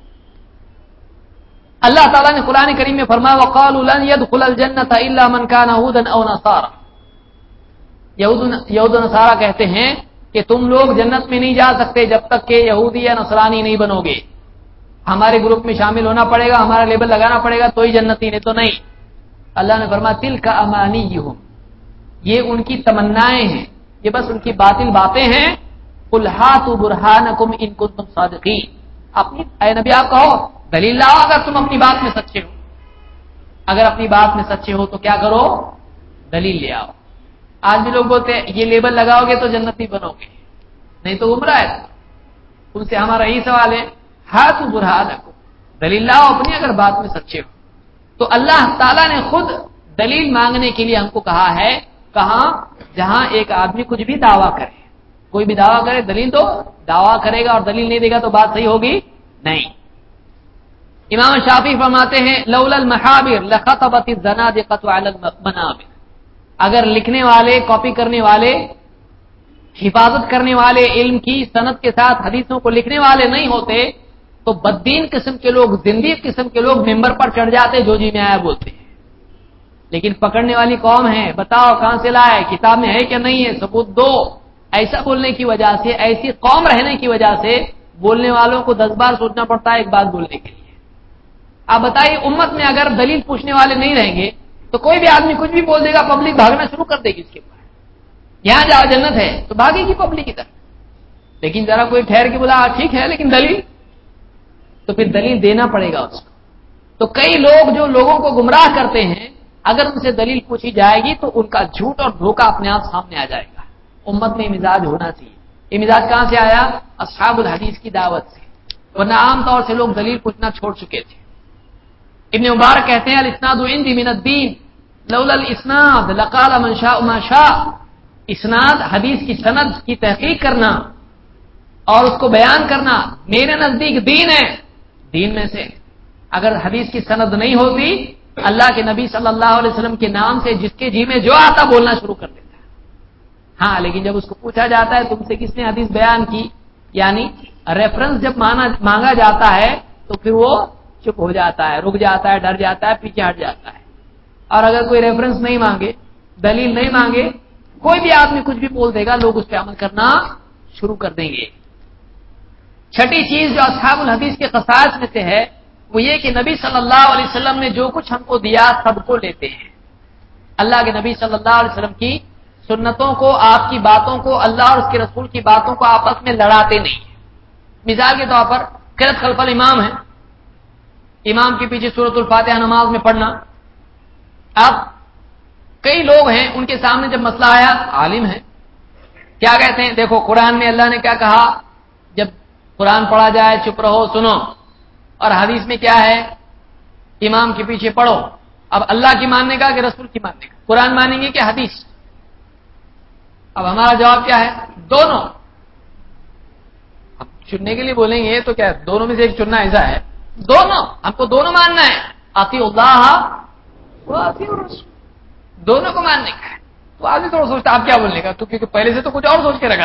اللہ تعالیٰ نے قرآن کریم میں فرمایا وَقَالُوا لَن يَدْخُلَ الْجَنَّةَ إِلَّا مَنْ كَانَ هُودًا أَوْ نَصَارَىٰ. یہود و نصارہ کہتے ہیں کہ تم لوگ جنت میں نہیں جا سکتے جب تک کہ یہودی یا نصرانی نہیں بنو گے، ہمارے گروپ میں شامل ہونا پڑے گا، ہمارا لیبل لگانا پڑے گا تو ہی جنتی، نہیں تو نہیں۔ اللہ نے فرمایا تلک امانیہم، یہ ان کی تمنائیں ہیں، یہ بس ان کی باطل باتیں ہیں۔ قل ہاتوا برہانکم ان کنتم صادقین، اپنی اے نبی آپ کہو دلیل لاؤ اگر تم اپنی بات میں سچے ہو، اگر اپنی بات میں سچے ہو تو کیا کرو، دلیل لے آؤ۔ آج بھی لوگ بولتے ہیں یہ لیبل لگاؤ گے تو جنتی بنو گے، نہیں تو گمراہ ہے۔ ان سے ہمارا یہی سوال ہے ہاتوا برہانکم، دلیل لاؤ اپنی اگر بات میں سچے ہو۔ تو اللہ تعالیٰ نے خود دلیل مانگنے کے لیے ہم کو کہا ہے، کہاں؟ جہاں ایک آدمی کچھ بھی دعویٰ کرے، کوئی بھی دعویٰ کرے دلیل دو، دعویٰ کرے گا اور دلیل نہیں دے گا تو بات صحیح ہوگی نہیں۔ امام شافعی فرماتے ہیں لولا المحابر لخطبت الزنادقة على المنابر، اگر لکھنے والے، کاپی کرنے والے، حفاظت کرنے والے، علم کی سند کے ساتھ حدیثوں کو لکھنے والے نہیں ہوتے تو بددین قسم کے لوگ، زندیق قسم کے لوگ ممبر پر چڑھ جاتے جو جی میں آیا بولتے ہیں۔ لیکن پکڑنے والی قوم ہے، بتاؤ کہاں سے لائے، کتاب میں ہے کہ نہیں ہے، ثبوت دو۔ ایسا بولنے کی وجہ سے، ایسی قوم رہنے کی وجہ سے بولنے والوں کو دس بار سوچنا پڑتا ہے ایک بات بولنے کے لیے۔ آپ بتائیے امت میں اگر دلیل پوچھنے والے نہیں رہیں گے تو کوئی بھی آدمی کچھ بھی بول دے گا، پبلک بھاگنا شروع کر دے گی اس کے اوپر، یہاں جاؤ جنت ہے تو بھاگے گی پبلک کی طرف۔ لیکن ذرا کوئی ٹھہر کے بولا ٹھیک ہے لیکن دلیل، تو پھر دلیل دینا پڑے گا اس کو۔ تو کئی لوگ جو لوگوں کو گمراہ کرتے ہیں، اگر ان سے دلیل پوچھی جائے گی تو ان کا جھوٹ اور دھوکہ اپنے آپ سامنے آ جائے گا۔ امت میں یہ مزاج ہونا چاہیے۔ یہ مزاج کہاں سے آیا؟ اصحاب الحدیث کی دعوت سے، ورنہ عام طور سے لوگ دلیل پوچھنا چھوڑ چکے تھے۔ ابن مبارک کہتے ہیں الاسناد عندي من الدین لولا الاسناد لقال من شاء ما شاء، اسناد حدیث کی سند کی تحقیق کرنا اور اس کو بیان کرنا میرے نزدیک دین ہے۔ دین میں سے اگر حدیث کی سند نہیں ہوتی، اللہ کے نبی صلی اللہ علیہ وسلم کے نام سے جس کے جی میں جو آتا بولنا شروع کر دیتا ہے۔ ہاں لیکن جب اس کو پوچھا جاتا ہے تم سے کس نے حدیث بیان کی، یعنی ریفرنس جب مانگا جاتا ہے تو پھر وہ چپ ہو جاتا ہے، رک جاتا ہے، ڈر جاتا ہے، پیچھے ہٹ جاتا ہے۔ اور اگر کوئی ریفرنس نہیں مانگے، دلیل نہیں مانگے، کوئی بھی آدمی کچھ بھی بول دے گا، لوگ اس پہ عمل کرنا شروع کر دیں گے۔ چھٹی چیز جو اصحاب الحدیث کے خصائص میں سے ہے وہ یہ کہ نبی صلی اللہ علیہ وسلم نے جو کچھ ہم کو دیا سب کو لیتے ہیں۔ اللہ کے نبی صلی اللہ علیہ وسلم کی سنتوں کو، آپ کی باتوں کو، اللہ اور اس کے رسول کی باتوں کو آپس میں لڑاتے نہیں۔ مثال کے طور پر قرأت خلف الامام ہے، امام کے پیچھے سورۃ الفاتحہ نماز میں پڑھنا۔ اب کئی لوگ ہیں ان کے سامنے جب مسئلہ آیا، عالم ہے، کیا کہتے ہیں دیکھو قرآن میں اللہ نے کیا کہا، جب قرآن پڑھا جائے چپ رہو سنو، اور حدیث میں کیا ہے امام کے پیچھے پڑھو۔ اب اللہ کی ماننے کا کہ رسول کی ماننے کا، قرآن مانیں گے کہ حدیث؟ اب ہمارا جواب کیا ہے؟ دونوں۔ اب چننے کے لیے بولیں گے تو کیا دونوں میں سے ایک چننا ایسا ہے؟ دونوں، ہم کو دونوں ماننا ہے، اطیعوا اللہ و اطیعوا الرسول، دونوں کو ماننے کا ہے۔ تو آدمی تھوڑا سوچتا آپ کیا بولنے کا، تو کیونکہ پہلے سے تو کچھ اور سوچ کے رکھا،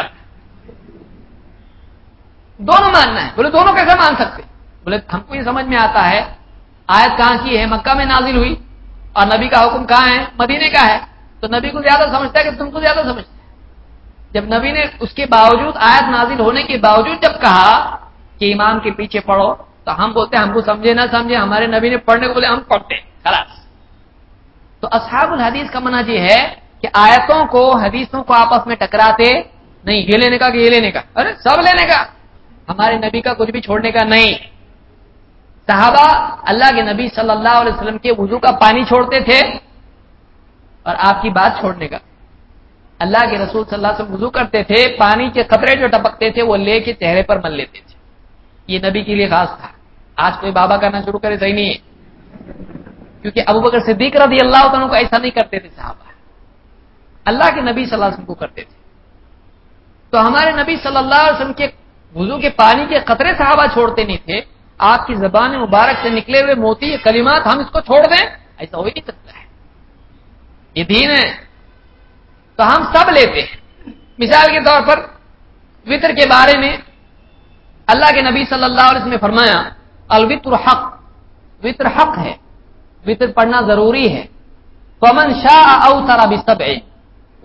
دونوں ماننا ہے۔ بولے دونوں کیسے مان سکتے؟ بولے ہم کو یہ سمجھ میں آتا ہے آیت کہاں کی ہے، مکہ میں نازل ہوئی، اور نبی کا حکم کہاں ہے، مدینے کا ہے، تو نبی کو زیادہ سمجھتا ہے کہ تم کو زیادہ سمجھتا ہے۔ جب نبی نے اس کے باوجود، آیت نازل ہونے کے باوجود جب کہا کہ امام کے پیچھے پڑھو، تو ہم بولتے ہیں ہم کو سمجھے نہ سمجھے، ہمارے نبی نے پڑھنے کو بولے ہم پڑھتے ہیں خلاص۔ تو اصحاب الحدیث کا منہج یہ ہے کہ آیتوں کو، حدیثوں کو آپس میں ٹکراتے نہیں، یہ لینے کا کہ یہ لینے کا، ارے سب لینے کا، ہمارے نبی کا کچھ بھی چھوڑنے کا نہیں۔ صحابہ اللہ کے نبی صلی اللہ علیہ وسلم کے وضو کا پانی چھوڑتے تھے اور آپ کی بات چھوڑنے کا۔ اللہ کے رسول صلی اللہ علیہ وسلم وضو کرتے تھے، پانی کے قطرے جو ٹپکتے تھے وہ لے کے چہرے پر مل لیتے تھے، یہ نبی کے لیے خاص تھا۔ آج کوئی بابا کرنا شروع کرے صحیح نہیں ہے، کیونکہ ابوبکر صدیق رضی اللہ عنہ کو ایسا نہیں کرتے تھے صحابہ، اللہ کے نبی صلی اللہ علیہ وسلم کو کرتے تھے۔ تو ہمارے نبی صلی اللہ علیہ وسلم کے وضو کے پانی کے قطرے صحابہ چھوڑتے نہیں تھے، آپ کی زبان مبارک سے نکلے ہوئے موتی کلمات ہم اس کو چھوڑ دیں، ایسا ہو ہی نہیں سکتا ہے، یہ دین ہے۔ تو ہم سب لیتے ہیں۔ مثال کے طور پر وطر کے بارے میں اللہ کے نبی صلی اللہ علیہ وسلم نے فرمایا الوتر حق، وطر حق ہے، وطر پڑھنا ضروری ہے۔ فمن شاء اوتر بسبع،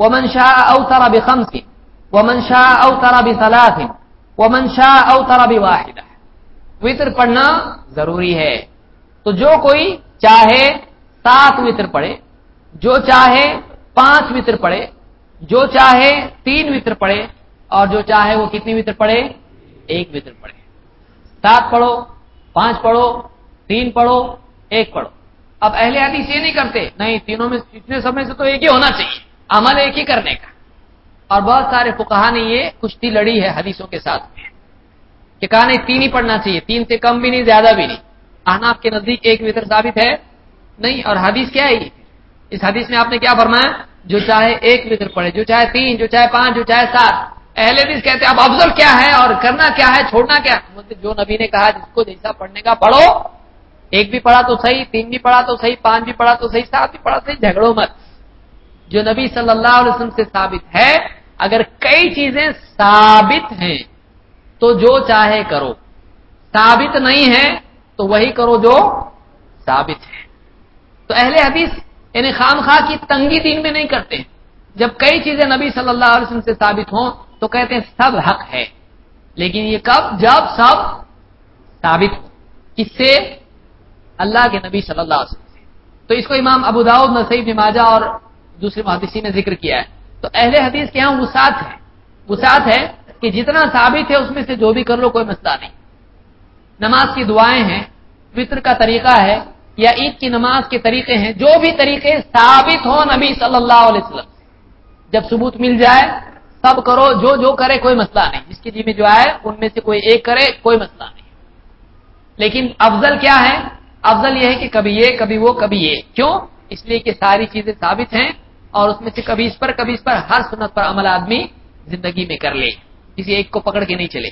ومن شاء اوتر بخمس ومن شاء اوتر بثلاث ومن شاء اوتر بواحدہ. وتر پڑھنا ضروری ہے، تو جو کوئی چاہے سات وتر پڑھے، جو چاہے پانچ وتر پڑھے، جو چاہے تین وتر پڑھے، اور جو چاہے وہ کتنی وتر پڑھے؟ ایک وتر پڑھے. سات پڑھو، پانچ پڑھو، تین پڑھو، ایک پڑھو. اب اہل حدیث یہ نہیں کرتے، نہیں تینوں میں اتنے سمے سے تو ایک ہی ہونا چاہیے، عمل ایک ہی کرنے کا. اور بہت سارے فقہا نے یہ کشتی لڑی ہے حدیثوں کے ساتھ میں کہ کہا نہیں تین ہی پڑھنا چاہیے، تین سے کم بھی نہیں زیادہ بھی نہیں. احناف کے نزدیک ایک وتر ثابت ہے نہیں. اور حدیث کیا ہے؟ اس حدیث میں آپ نے کیا فرمایا؟ جو چاہے ایک وتر پڑھے، جو چاہے تین، جو چاہے پانچ، جو چاہے سات. اہل حدیث کہتے ہیں اب افضل کیا ہے اور کرنا کیا ہے، چھوڑنا کیا ہے؟ جو نبی نے کہا جس کو جیسا پڑھنے کا پڑھو، ایک بھی پڑھا تو صحیح، تین بھی پڑھا تو صحیح، پانچ بھی پڑھا تو صحیح، سات بھی پڑھا تو صحیح، جھگڑو مت. جو نبی صلی اللہ علیہ وسلم سے ثابت ہے، اگر کئی چیزیں ثابت ہیں تو جو چاہے کرو، ثابت نہیں ہے تو وہی کرو جو ثابت ہے. تو اہل حدیث یعنی خام خواہ کی تنگی دین میں نہیں کرتے. جب کئی چیزیں نبی صلی اللہ علیہ وسلم سے ثابت ہوں تو کہتے ہیں سب حق ہے، لیکن یہ کب؟ جب سب ثابت ہو. کس سے؟ اللہ کے نبی صلی اللہ علیہ وسلم سے. تو اس کو امام ابو داؤد، نسائی، ابن ماجہ اور دوسرے محدثین نے ذکر کیا ہے. تو اہل حدیث کے یہاں وسعت ہے، وسعت ہے کہ جتنا ثابت ہے اس میں سے جو بھی کر لو، کوئی مسئلہ نہیں. نماز کی دعائیں ہیں، وطر کا طریقہ ہے، یا عید کی نماز کے طریقے ہیں، جو بھی طریقے ثابت ہوں نبی صلی اللہ علیہ وسلم سے، جب ثبوت مل جائے سب کرو، جو جو کرے کوئی مسئلہ نہیں. جس کی جی میں جو آئے ان میں سے کوئی ایک کرے، کوئی مسئلہ نہیں. لیکن افضل کیا ہے؟ افضل یہ ہے کہ کبھی یہ، کبھی وہ، کبھی یہ. کیوں؟ اس لیے کہ ساری چیزیں ثابت ہیں اور اس میں سے کبھی اس پر کبھی اس پر، ہر سنت پر عمل آدمی زندگی میں کر لے، کسی ایک کو پکڑ کے نہیں چلے.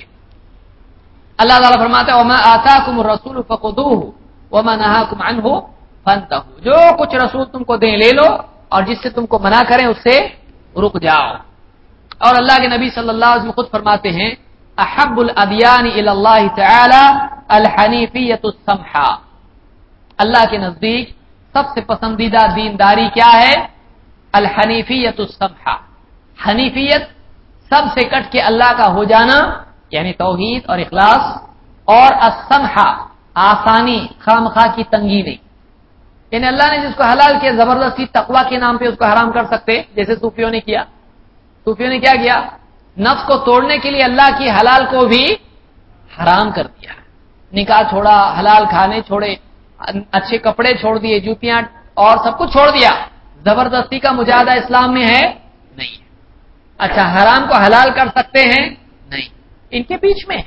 اللہ تعالیٰ فرماتا ہے وَمَا آتَاكُمُ الرَّسُولُ فَخُذُوهُ وَمَا نَهَاكُمْ عَنْهُ فَانْتَهُوا. جو کچھ رسول تم کو دیں لے لو، اور جس سے تم کو منع کریں اس سے رک جاؤ. اور اللہ کے نبی صلی اللہ علیہ وسلم خود فرماتے ہیں احب الادیان الی اللہ تعالی الحنیفیۃ السمحہ. اللہ کے نزدیک سب سے پسندیدہ دینداری کیا ہے؟ الحنیفیۃ السمحہ. حنیفیت سب سے کٹ کے اللہ کا ہو جانا، یعنی توحید اور اخلاص. اور السمحہ آسانی، خامخواہ کی تنگی نہیں. یعنی اللہ نے جس کو حلال کیا زبردستی تقوی کے نام پہ اس کو حرام کر سکتے، جیسے صوفیوں نے کیا. صوفیوں نے کیا کیا؟ نفس کو توڑنے کے لیے اللہ کی حلال کو بھی حرام کر دیا. نکاح چھوڑا، حلال کھانے چھوڑے، اچھے کپڑے چھوڑ دیے، جوتیاں اور سب کچھ چھوڑ دیا. زبردستی کا مجاہدہ اسلام میں ہے؟ نہیں. اچھا حرام کو حلال کر سکتے ہیں؟ نہیں. ان کے بیچ میں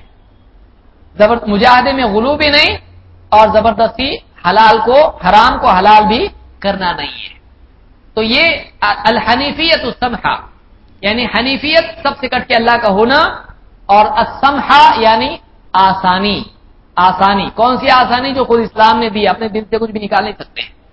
زبر مجاہدے میں غلو بھی نہیں، اور زبردستی حلال کو حرام کو حلال بھی کرنا نہیں ہے. تو یہ الحنیفیت السمحہ، یعنی حنیفیت سب سے کٹ کے اللہ کا ہونا، اور السمحہ یعنی آسانی. آسانی کون سی آسانی؟ جو خود اسلام نے دی، اپنے دل سے کچھ بھی نکال نہیں سکتے ہیں.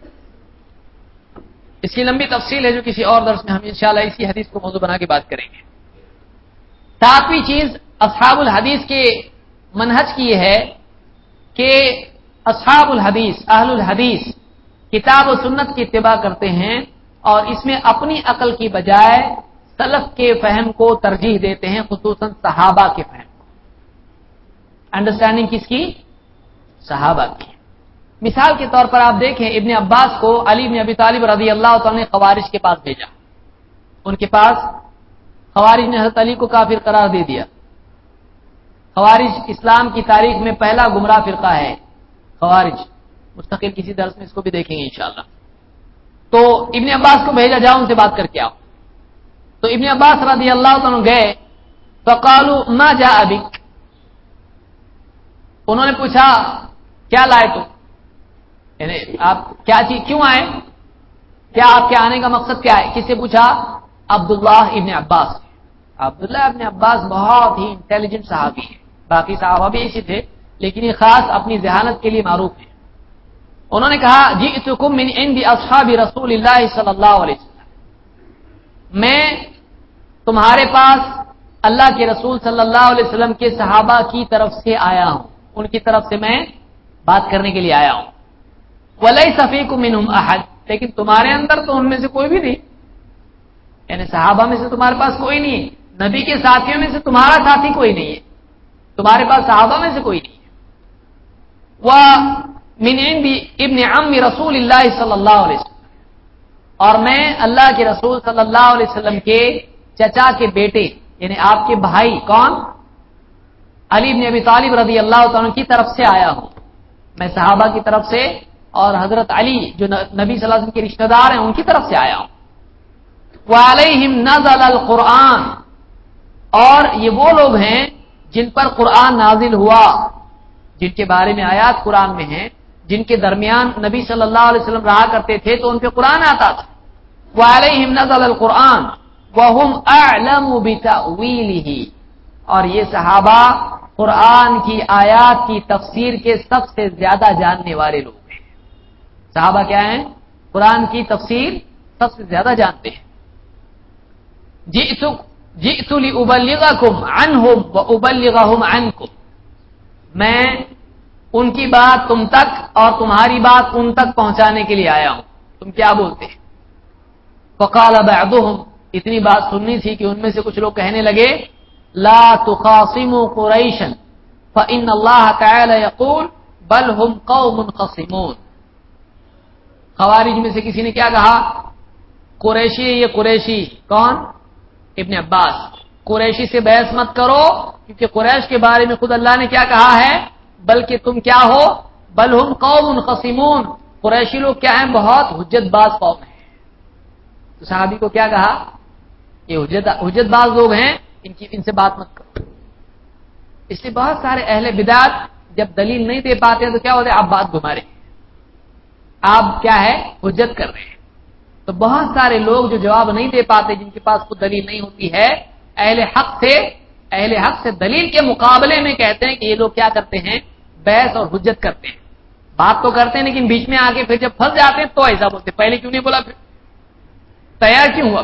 اس کی لمبی تفصیل ہے جو کسی اور درس میں ہم انشاءاللہ اسی حدیث کو موضوع بنا کے بات کریں گے. ساتویں چیز اصحاب الحدیث کے منہج کی یہ ہے کہ اصحاب الحدیث، اہل الحدیث کتاب و سنت کی اتباع کرتے ہیں، اور اس میں اپنی عقل کی بجائے سلف کے فہم کو ترجیح دیتے ہیں، خصوصاً صحابہ کے فہم کو. انڈرسٹینڈنگ کس کی؟ صحابہ کی. مثال کے طور پر آپ دیکھیں ابن عباس کو علی بن ابی طالب رضی اللہ تعالی نے خوارج کے پاس بھیجا. ان کے پاس خوارج نے حضرت علی کو کافر قرار دے دیا. خوارج اسلام کی تاریخ میں پہلا گمراہ فرقہ ہے. خوارج مستقل کسی درس میں اس کو بھی دیکھیں گے انشاءاللہ. تو ابن عباس کو بھیجا جاؤ ان سے بات کر کے آؤ. تو ابن عباس رضی اللہ عنہ گئے. فقالوا ما جاء بك، انہوں نے پوچھا کیا لائے تو، یعنی آپ کیا چیز کیوں آئے، کیا آپ کے آنے کا مقصد کیا ہے؟ کس سے پوچھا؟ عبداللہ ابن عباس. عبداللہ ابن عباس بہت ہی انٹیلیجنٹ صحابی ہے، باقی صحابہ بھی ایسے تھے لیکن یہ خاص اپنی ذہانت کے لیے معروف ہے. انہوں نے کہا جئتکم من عند اصحاب رسول اللہ صلی اللہ علیہ وسلم، میں تمہارے پاس اللہ کے رسول صلی اللہ علیہ وسلم کے صحابہ کی طرف سے آیا ہوں، ان کی طرف سے میں بات کرنے کے لیے آیا ہوں. وَلَيْسَ فِيكُم مِّنْهُمْ أَحَدٌ، لیکن تمہارے اندر تو ان میں سے کوئی بھی نہیں. یعنی صحابہ میں سے تمہارے پاس کوئی نہیں ہے، نبی کے ساتھیوں میں سے تمہارا ساتھی کوئی نہیں ہے، تمہارے پاس صحابہ میں سے کوئی نہیں ہے۔ وَمِنْ عِنْدِ ابن عم رسول اللہ صلی اللہ علیہ وسلم، اور میں اللہ کے رسول صلی اللہ علیہ وسلم کے چچا کے بیٹے یعنی آپ کے بھائی کون؟ علی بن ابی طالب رضی اللہ تعالیٰ کی طرف سے آیا ہوں، میں صحابہ کی طرف سے اور حضرت علی جو نبی صلی اللہ علیہ وسلم کے رشتہ دار ہیں ان کی طرف سے آیا ہوں۔ وَعَلَيْهِمْ نَزَلَ الْقُرْآنُ، اور یہ وہ لوگ ہیں جن پر قرآن نازل ہوا، جن کے بارے میں آیات قرآن میں ہیں، جن کے درمیان نبی صلی اللہ علیہ وسلم رہا کرتے تھے تو ان پہ قرآن آتا تھا۔ وَعَلَيْهِمْ نَزَلَ الْقُرْآنُ وَهُمْ أَعْلَمُ بِتَأْوِيلِهِ، اور یہ صحابہ قرآن کی آیات کی تفسیر کے سب سے زیادہ جاننے والے لوگ ہیں۔ صحابہ کیا ہیں؟ قرآن کی تفسیر سب سے زیادہ جانتے ہیں۔ جئت جئت لأبلغكم عنهم وأبلغهم عنكم، میں ان کی بات تم تک اور تمہاری بات ان تک پہنچانے کے لیے آیا ہوں، تم کیا بولتے ہیں؟ فقال بعضهم، اتنی بات سننی تھی کہ ان میں سے کچھ لوگ کہنے لگے لا تخاصموا قریشا فإن اللہ تعالی یقول بل هم قوم خصمون۔ خوارج میں سے کسی نے کیا کہا؟ قریشی، یہ قریشی کون؟ ابن عباس، قریشی سے بحث مت کرو کیونکہ قریش کے بارے میں خود اللہ نے کیا کہا ہے؟ بلکہ تم کیا ہو؟ بل هم قوم خصمون، قریشی لوگ کیا ہیں؟ بہت حجت باز قوم ہیں۔ تو صحابی کو کیا کہا؟ یہ حجت حجت باز لوگ ہیں، ان کی ان سے بات مت کرو۔ اس لیے بہت سارے اہل بدعت جب دلیل نہیں دے پاتے ہیں تو کیا ہوتا ہے؟ آپ بات گھما رہے ہیں، آپ کیا ہے؟ حجت کر رہے ہیں۔ تو بہت سارے لوگ جو جواب نہیں دے پاتے، جن کے پاس خود دلیل نہیں ہوتی ہے، اہل حق سے اہل حق سے دلیل کے مقابلے میں کہتے ہیں کہ یہ لوگ کیا کرتے ہیں؟ بحث اور حجت کرتے ہیں، بات تو کرتے ہیں لیکن بیچ میں آ کے پھر جب پھنس جاتے ہیں تو ایسا بولتے ہیں، پہلے کیوں نہیں بولا؟ پھر تیار کیوں ہوا؟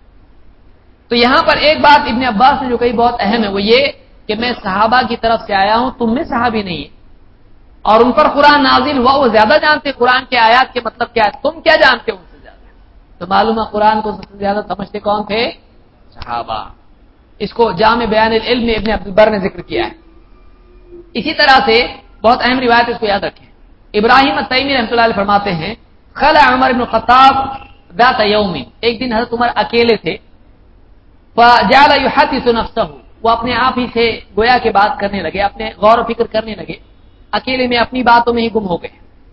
تو یہاں پر ایک بات ابن عباس نے جو کہی بہت اہم ہے، وہ یہ کہ میں صحابہ کی طرف سے آیا ہوں، تم میں صحابی نہیں ہے، اور ان پر قرآن نازل ہوا، وہ زیادہ جانتے قرآن کے آیات کے مطلب کیا ہے، تم کیا جانتے ہو ان سے زیادہ؟ تو معلوم ہے قرآن کو سب سے زیادہ سمجھتے کون تھے؟ صحابہ۔ اس کو جامع بیان العلم میں ابن عبد البر نے ذکر کیا ہے۔ اسی طرح سے بہت اہم روایت، اس کو یاد رکھیں، ابراہیم التیمی رحمۃ اللہ علیہ فرماتے ہیں خلع عمر بن الخطاب ذات یوم، ایک دن حضرت عمر اکیلے تھے، فجعل يحدث نفسه، وہ اپنے آپ ہی سے گویا کے بات کرنے لگے، اپنے غور و فکر کرنے لگے، اکیلے میں اپنی باتوں میں ہی گم ہو گئے۔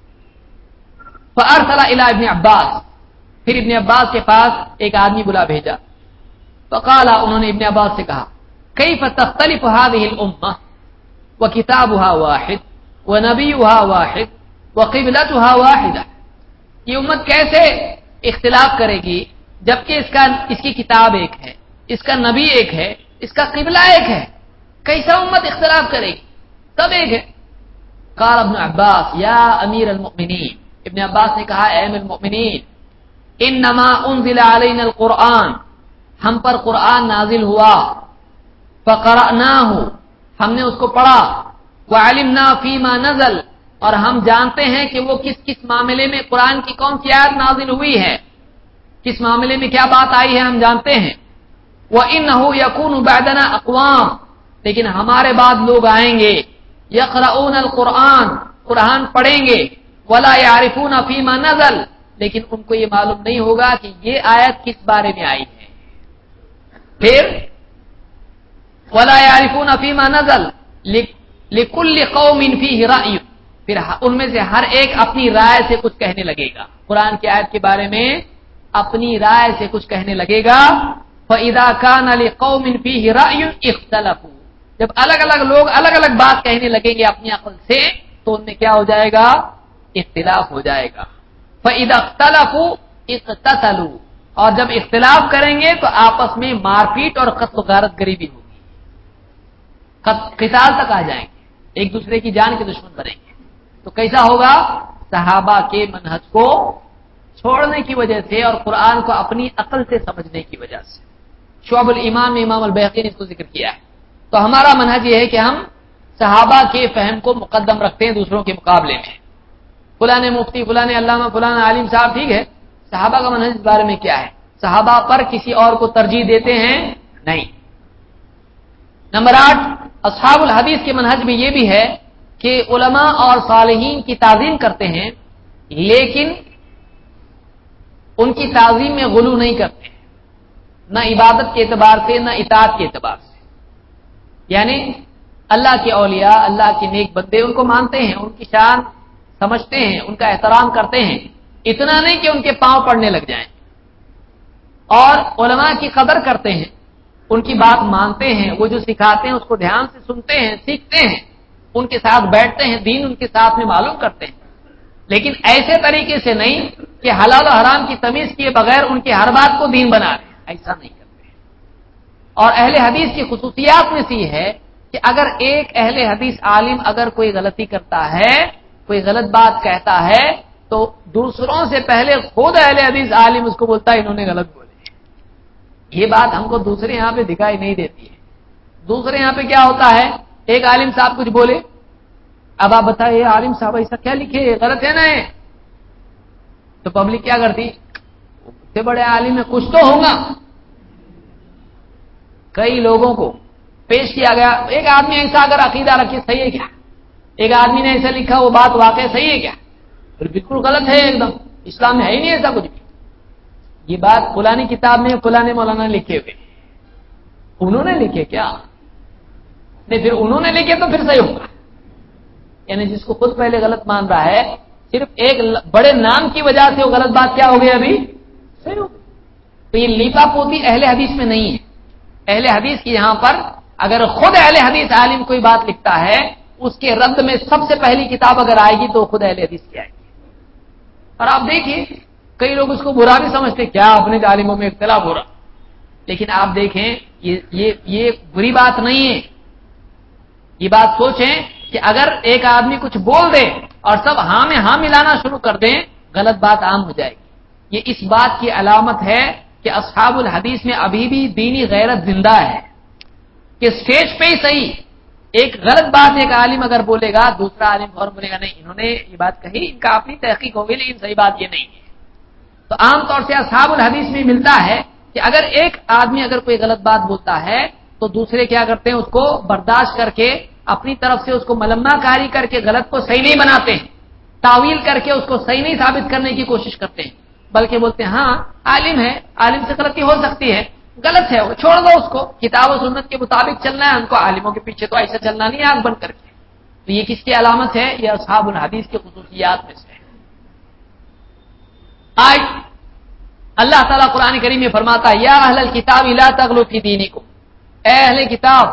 فارسل الى ابن عباس، پھر ابن عباس کے پاس ایک آدمی بلا بھیجا، فقال، انہوں نے ابن عباس سے کہا کیف تختلف هذه الامه وكتابها واحد ونبيها واحد وقبلتها واحده، یہ امت کیسے اختلاف کرے گی جبکہ اس کا اس کی کتاب ایک ہے، اس کا نبی ایک ہے، اس کا قبلہ ایک ہے، کیسا امت اختلاف کرے گی؟ سب ایک ہے۔ قال ابن عباس یا امیر المؤمنین، ابن عباس نے کہا اے امیر المؤمنین، انما انزل علینا القرآن، ہم پر قرآن نازل ہوا، فقرأناہ، ہم نے اس کو پڑھا، وعلمنا فیما نزل، اور ہم جانتے ہیں کہ وہ کس کس معاملے میں قرآن کی کون سی آیت نازل ہوئی ہے، کس معاملے میں کیا بات آئی ہے ہم جانتے ہیں۔ وَإِنَّهُ يَكُونُ بَعْدَنَا أَقْوَامٌ، لیکن ہمارے بعد لوگ آئیں گے، يَقْرَؤُونَ الْقُرْآنَ، قرآن پڑھیں گے، وَلَا يَعْرِفُونَ فِيمَا نَزَلَ، لیکن ان کو یہ معلوم نہیں ہوگا کہ یہ آیت کس بارے میں آئی ہے۔ پھر وَلَا يَعْرِفُونَ فِيمَا نَزَلَ لِكُلِّ قَوْمٍ فِيهِ رَأْيٌ، پھر ان میں سے ہر ایک اپنی رائے سے کچھ کہنے لگے گا، قرآن کی آیت کے بارے میں اپنی رائے سے کچھ کہنے لگے گا۔ فَإِذَا كَانَ لِقَوْمٍ فِيهِ رَأْيٌ اخْتَلَفُوا، جب الگ الگ لوگ الگ الگ بات کہنے لگیں گے اپنی عقل سے تو ان میں کیا ہو جائے گا؟ اختلاف ہو جائے گا۔ فَإِذَا اخْتَلَفُوا اقْتَتَلُوا، اور جب اختلاف کریں گے تو آپس میں مار پیٹ اور قتل و غارت گری بھی ہوگی، قتال تک آ جائیں گے، ایک دوسرے کی جان کے دشمن بنیں گے۔ تو کیسا ہوگا؟ صحابہ کے منہج کو چھوڑنے کی وجہ سے اور قرآن کو اپنی عقل سے سمجھنے کی وجہ سے۔ شعب الایمان میں امام البیہقی نے اس کو ذکر کیا ہے۔ تو ہمارا منہج یہ ہے کہ ہم صحابہ کے فہم کو مقدم رکھتے ہیں دوسروں کے مقابلے میں۔ فلاں مفتی، فلاں علامہ، فلاں عالم صاحب ٹھیک ہے، صحابہ کا منہج اس بارے میں کیا ہے؟ صحابہ پر کسی اور کو ترجیح دیتے ہیں نہیں۔ نمبر آٹھ، اصحاب الحدیث کے منہج میں یہ بھی ہے کہ علماء اور صالحین کی تعظیم کرتے ہیں، لیکن ان کی تعظیم میں غلو نہیں کرتے، نہ عبادت کے اعتبار سے نہ اطاعت کے اعتبار سے۔ یعنی اللہ کے اولیاء، اللہ کے نیک بندے ان کو مانتے ہیں، ان کی شان سمجھتے ہیں، ان کا احترام کرتے ہیں، اتنا نہیں کہ ان کے پاؤں پڑنے لگ جائیں، اور علماء کی قدر کرتے ہیں، ان کی بات مانتے ہیں، وہ جو سکھاتے ہیں اس کو دھیان سے سنتے ہیں، سیکھتے ہیں، ان کے ساتھ بیٹھتے ہیں، دین ان کے ساتھ میں معلوم کرتے ہیں، لیکن ایسے طریقے سے نہیں کہ حلال و حرام کی تمیز کیے بغیر ان کی ہر بات کو دین بنا رہے ہیں، ایسا نہیں کرتے۔ اور اہل حدیث کی خصوصیات میں سے یہ ہے کہ اگر ایک اہل حدیث عالم اگر کوئی غلطی کرتا ہے، کوئی غلط بات کہتا ہے، تو دوسروں سے پہلے خود اہل حدیث عالم اس کو بولتا ہے انہوں نے غلط بولے۔ یہ بات ہم کو دوسرے یہاں پہ دکھائی نہیں دیتی ہے۔ دوسرے یہاں پہ کیا ہوتا ہے، ایک عالم صاحب کچھ بولے، اب آپ بتائیے عالم صاحب ایسا کیا لکھے، غلط ہے نا، تو پبلک کیا کرتی، اتنے بڑے عالم میں کچھ تو ہوگا۔ کئی لوگوں کو پیش کیا گیا، ایک آدمی ایسا اگر عقیدہ رکھے صحیح ہے کیا، ایک آدمی نے ایسا لکھا وہ بات واقع صحیح ہے کیا، پھر بالکل غلط ہے، ایک دم اسلام میں ہے ہی نہیں ایسا کچھ بھی۔ یہ بات فلانی کتاب میں فلانے مولانا لکھے ہوئے، انہوں نے لکھے کیا نہیں، پھر انہوں نے لکھے تو پھر صحیح ہوگا۔ یعنی جس کو خود پہلے غلط مان رہا ہے، صرف ایک بڑے نام کی وجہ سے وہ غلط بات کیا ہو گئی، ابھی صحیح ہو گئی۔ تو یہ لیپا پوتی اہل حدیث میں نہیں ہے۔ اہل حدیث کی یہاں پر اگر خود اہل حدیث عالم کوئی بات لکھتا ہے، اس کے رد میں سب سے پہلی کتاب اگر آئے گی تو خود اہل حدیث کی آئے گی۔ اور آپ دیکھیے کئی لوگ اس کو برا بھی سمجھتے، کیا اپنے عالموں میں اختلاف ہو رہا، لیکن آپ دیکھیں یہ یہ یہ بری بات نہیں ہے۔ یہ بات سوچیں کہ اگر ایک آدمی کچھ بول دے اور سب ہاں میں ہاں ملانا شروع کر دیں، غلط بات عام ہو جائے گی۔ یہ اس بات کی علامت ہے کہ اصحاب الحدیث میں ابھی بھی دینی غیرت زندہ ہے، کہ سٹیج پہ ہی صحیح ایک غلط بات ایک عالم اگر بولے گا، دوسرا عالم اور بولے گا نہیں انہوں نے یہ بات کہی، ان کا اپنی تحقیق ہوگی لیکن صحیح بات یہ نہیں ہے۔ تو عام طور سے اصحاب الحدیث میں ملتا ہے کہ اگر ایک آدمی اگر کوئی غلط بات بولتا ہے تو دوسرے کیا کرتے ہیں، اس کو برداشت کر کے اپنی طرف سے اس کو ملمہ کاری کر کے غلط کو صحیح نہیں بناتے ہیں، تعویل کر کے اس کو صحیح نہیں ثابت کرنے کی کوشش کرتے ہیں، بلکہ بولتے ہیں ہاں عالم ہے، عالم سے غلطی ہو سکتی ہے، غلط ہے وہ چھوڑ دو، اس کو کتاب و سنت کے مطابق چلنا ہے، ان کو عالموں کے پیچھے تو ایسا چلنا نہیں آنکھ بند کر کے۔ تو یہ کس کی علامت ہے، یہ اصحاب الحدیث کی خصوصیات میں سے ہے۔ آج اللہ تعالیٰ قرآن کریم میں فرماتا ہے، یا اہل الکتاب لا تغلوا فی دینکم، اے اہل کتاب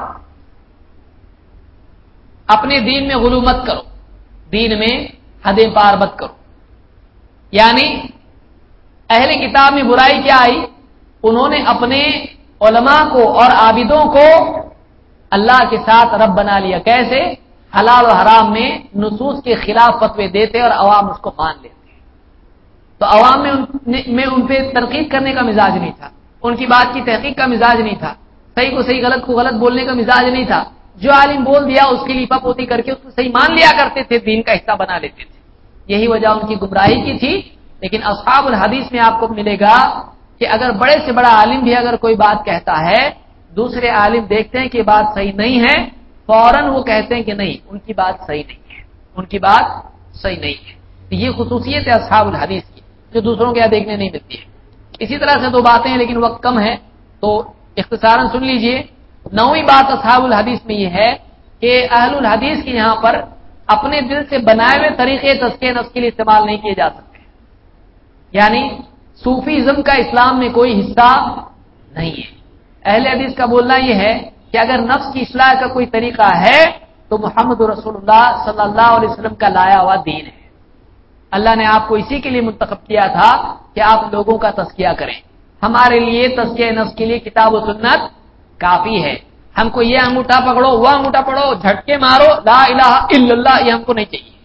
اپنے دین میں غلو مت کرو، دین میں حدیں پار مت کرو۔ یعنی اہل کتاب میں برائی کیا آئی، انہوں نے اپنے علماء کو اور عابدوں کو اللہ کے ساتھ رب بنا لیا۔ کیسے؟ حلال و حرام میں نصوص کے خلاف فتوے دیتے اور عوام اس کو مان لیتے، تو عوام میں ان, میں ان پہ تنقید کرنے کا مزاج نہیں تھا، ان کی بات کی تحقیق کا مزاج نہیں تھا، صحیح کو صحیح غلط کو غلط بولنے کا مزاج نہیں تھا، جو عالم بول دیا اس کی لیپا پوتی کر کے اس کو صحیح مان لیا کرتے تھے، دین کا حصہ بنا لیتے تھے۔ یہی وجہ ان کی گمراہی کی تھی۔ لیکن اصحاب الحدیث میں آپ کو ملے گا کہ اگر بڑے سے بڑا عالم بھی اگر کوئی بات کہتا ہے، دوسرے عالم دیکھتے ہیں کہ بات صحیح نہیں ہے، فوراً وہ کہتے ہیں کہ نہیں ان کی بات صحیح نہیں ہے، ان کی بات صحیح نہیں ہے۔ یہ خصوصیت ہے اصحاب الحدیث کی، جو دوسروں کے یہاں دیکھنے نہیں ملتی ہے۔ اسی طرح سے دو باتیں ہیں لیکن وقت کم ہے تو اختصاراً سن لیجئے۔ نویں بات اصحاب الحدیث میں یہ ہے کہ اہل الحدیث کے یہاں پر اپنے دل سے بنائے ہوئے طریقے تزکیہ نفس کے لیے استعمال نہیں کیے جا سکتے، یعنی صوفیزم کا اسلام میں کوئی حصہ نہیں ہے۔ اہل حدیث کا بولنا یہ ہے کہ اگر نفس کی اصلاح کا کوئی طریقہ ہے تو محمد رسول اللہ صلی اللہ علیہ وسلم کا لایا ہوا دین ہے۔ اللہ نے آپ کو اسی کے لیے منتخب کیا تھا کہ آپ لوگوں کا تزکیہ کریں۔ ہمارے لیے تزکیہ نفس کے لیے کتاب و سنت کافی ہے۔ ہم کو یہ انگوٹھا پکڑو، وہ انگوٹھا پکڑو، جھٹکے مارو، لا الہ الا اللہ، یہ ہم کو نہیں چاہیے۔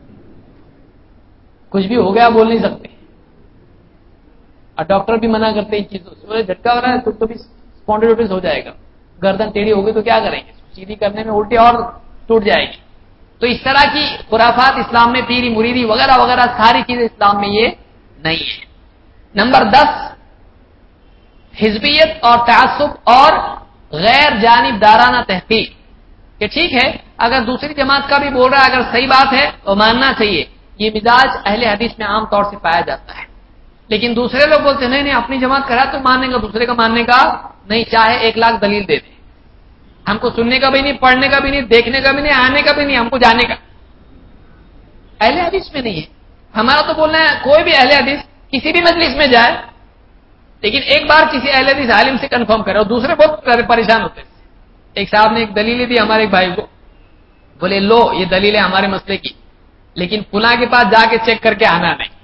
کچھ بھی ہو گیا بول نہیں سکتے، اور ڈاکٹر بھی منع کرتے ہیں ان چیزوں سے، بولے جھٹکا ہو رہا ہے تو بھی اسپونڈیلوٹس ہو جائے گا، گردن ٹیڑھی ہوگی تو کیا کریں گے، سیدھی کرنے میں الٹی اور ٹوٹ جائے گی۔ تو اس طرح کی خرافات اسلام میں، پیری مریدی وغیرہ وغیرہ ساری چیزیں اسلام میں یہ نہیں ہے۔ نمبر دس، حزبیت اور تعصب اور غیر جانبدارانہ تحقیق کہ ٹھیک ہے اگر دوسری جماعت کا بھی بول رہا ہے اگر صحیح بات ہے تو ماننا چاہیے، یہ مزاج اہل حدیث میں عام طور سے پایا جاتا ہے. لیکن دوسرے لوگ بولتے ہیں نہیں نہیں اپنی جماعت کرا تو ماننے کا، دوسرے کا ماننے کا نہیں، چاہے ایک لاکھ دلیل دے دے، ہم کو سننے کا بھی نہیں، پڑھنے کا بھی نہیں، دیکھنے کا بھی نہیں، آنے کا بھی نہیں، ہم کو جانے کا. اہل حدیث میں نہیں ہے. ہمارا تو بولنا ہے کوئی بھی اہل حدیث کسی بھی مجلس میں جائے لیکن ایک بار کسی اہل حدیث عالم سے کنفرم کرے، اور دوسرے بہت پریشان ہوتے ہیں. ایک صاحب نے ایک دلیل دی ہمارے ایک بھائی کو، بولے لو یہ دلیل ہے ہمارے مسئلے کی، لیکن فلاں کے پاس جا کے چیک کر کے آنا نہیں.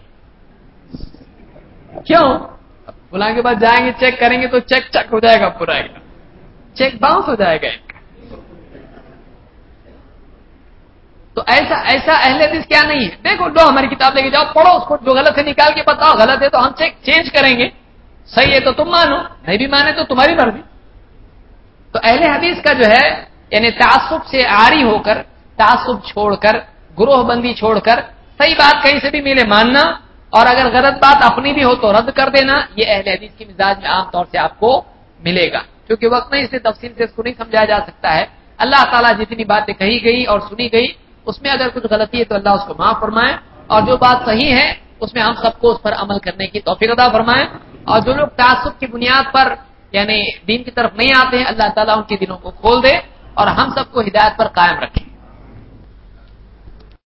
کیوں؟ فلاں کے پاس جائیں گے چیک کریں گے تو چیک چیک ہو جائے گا، پورا ایک چیک باؤنس ہو جائے گا. تو ایسا ایسا اہل حدیث کیا نہیں ہے، دیکھو لو ہماری کتاب لے کے جاؤ پڑھو، اس کو جو غلط ہے نکال کے بتاؤ، غلط ہے تو ہم چیک چینج کریں گے، صحیح ہے تو تم مانو، نہیں بھی مانے تو تمہاری مرضی. تو اہل حدیث کا جو ہے یعنی تعصب سے عاری ہو کر، تعصب چھوڑ کر، گروہ بندی چھوڑ کر، صحیح بات کہیں سے بھی ملے ماننا، اور اگر غلط بات اپنی بھی ہو تو رد کر دینا، یہ اہل حدیث کی مزاج میں عام طور سے آپ کو ملے گا. کیونکہ وقت میں اسے تفصیل سے اس کو نہیں سمجھایا جا سکتا ہے. اللہ تعالیٰ جتنی باتیں کہی گئی اور سنی گئی اس میں اگر کچھ غلطی ہے تو اللہ اس کو معاف فرمائے، اور جو بات صحیح ہے اس میں ہم سب کو اس پر عمل کرنے کی توفیق عطا فرمائے. اور جو لوگ تعصب کی بنیاد پر یعنی دین کی طرف نہیں آتے ہیں، اللہ تعالیٰ ان کے دلوں کو کھول دے اور ہم سب کو ہدایت پر قائم رکھے.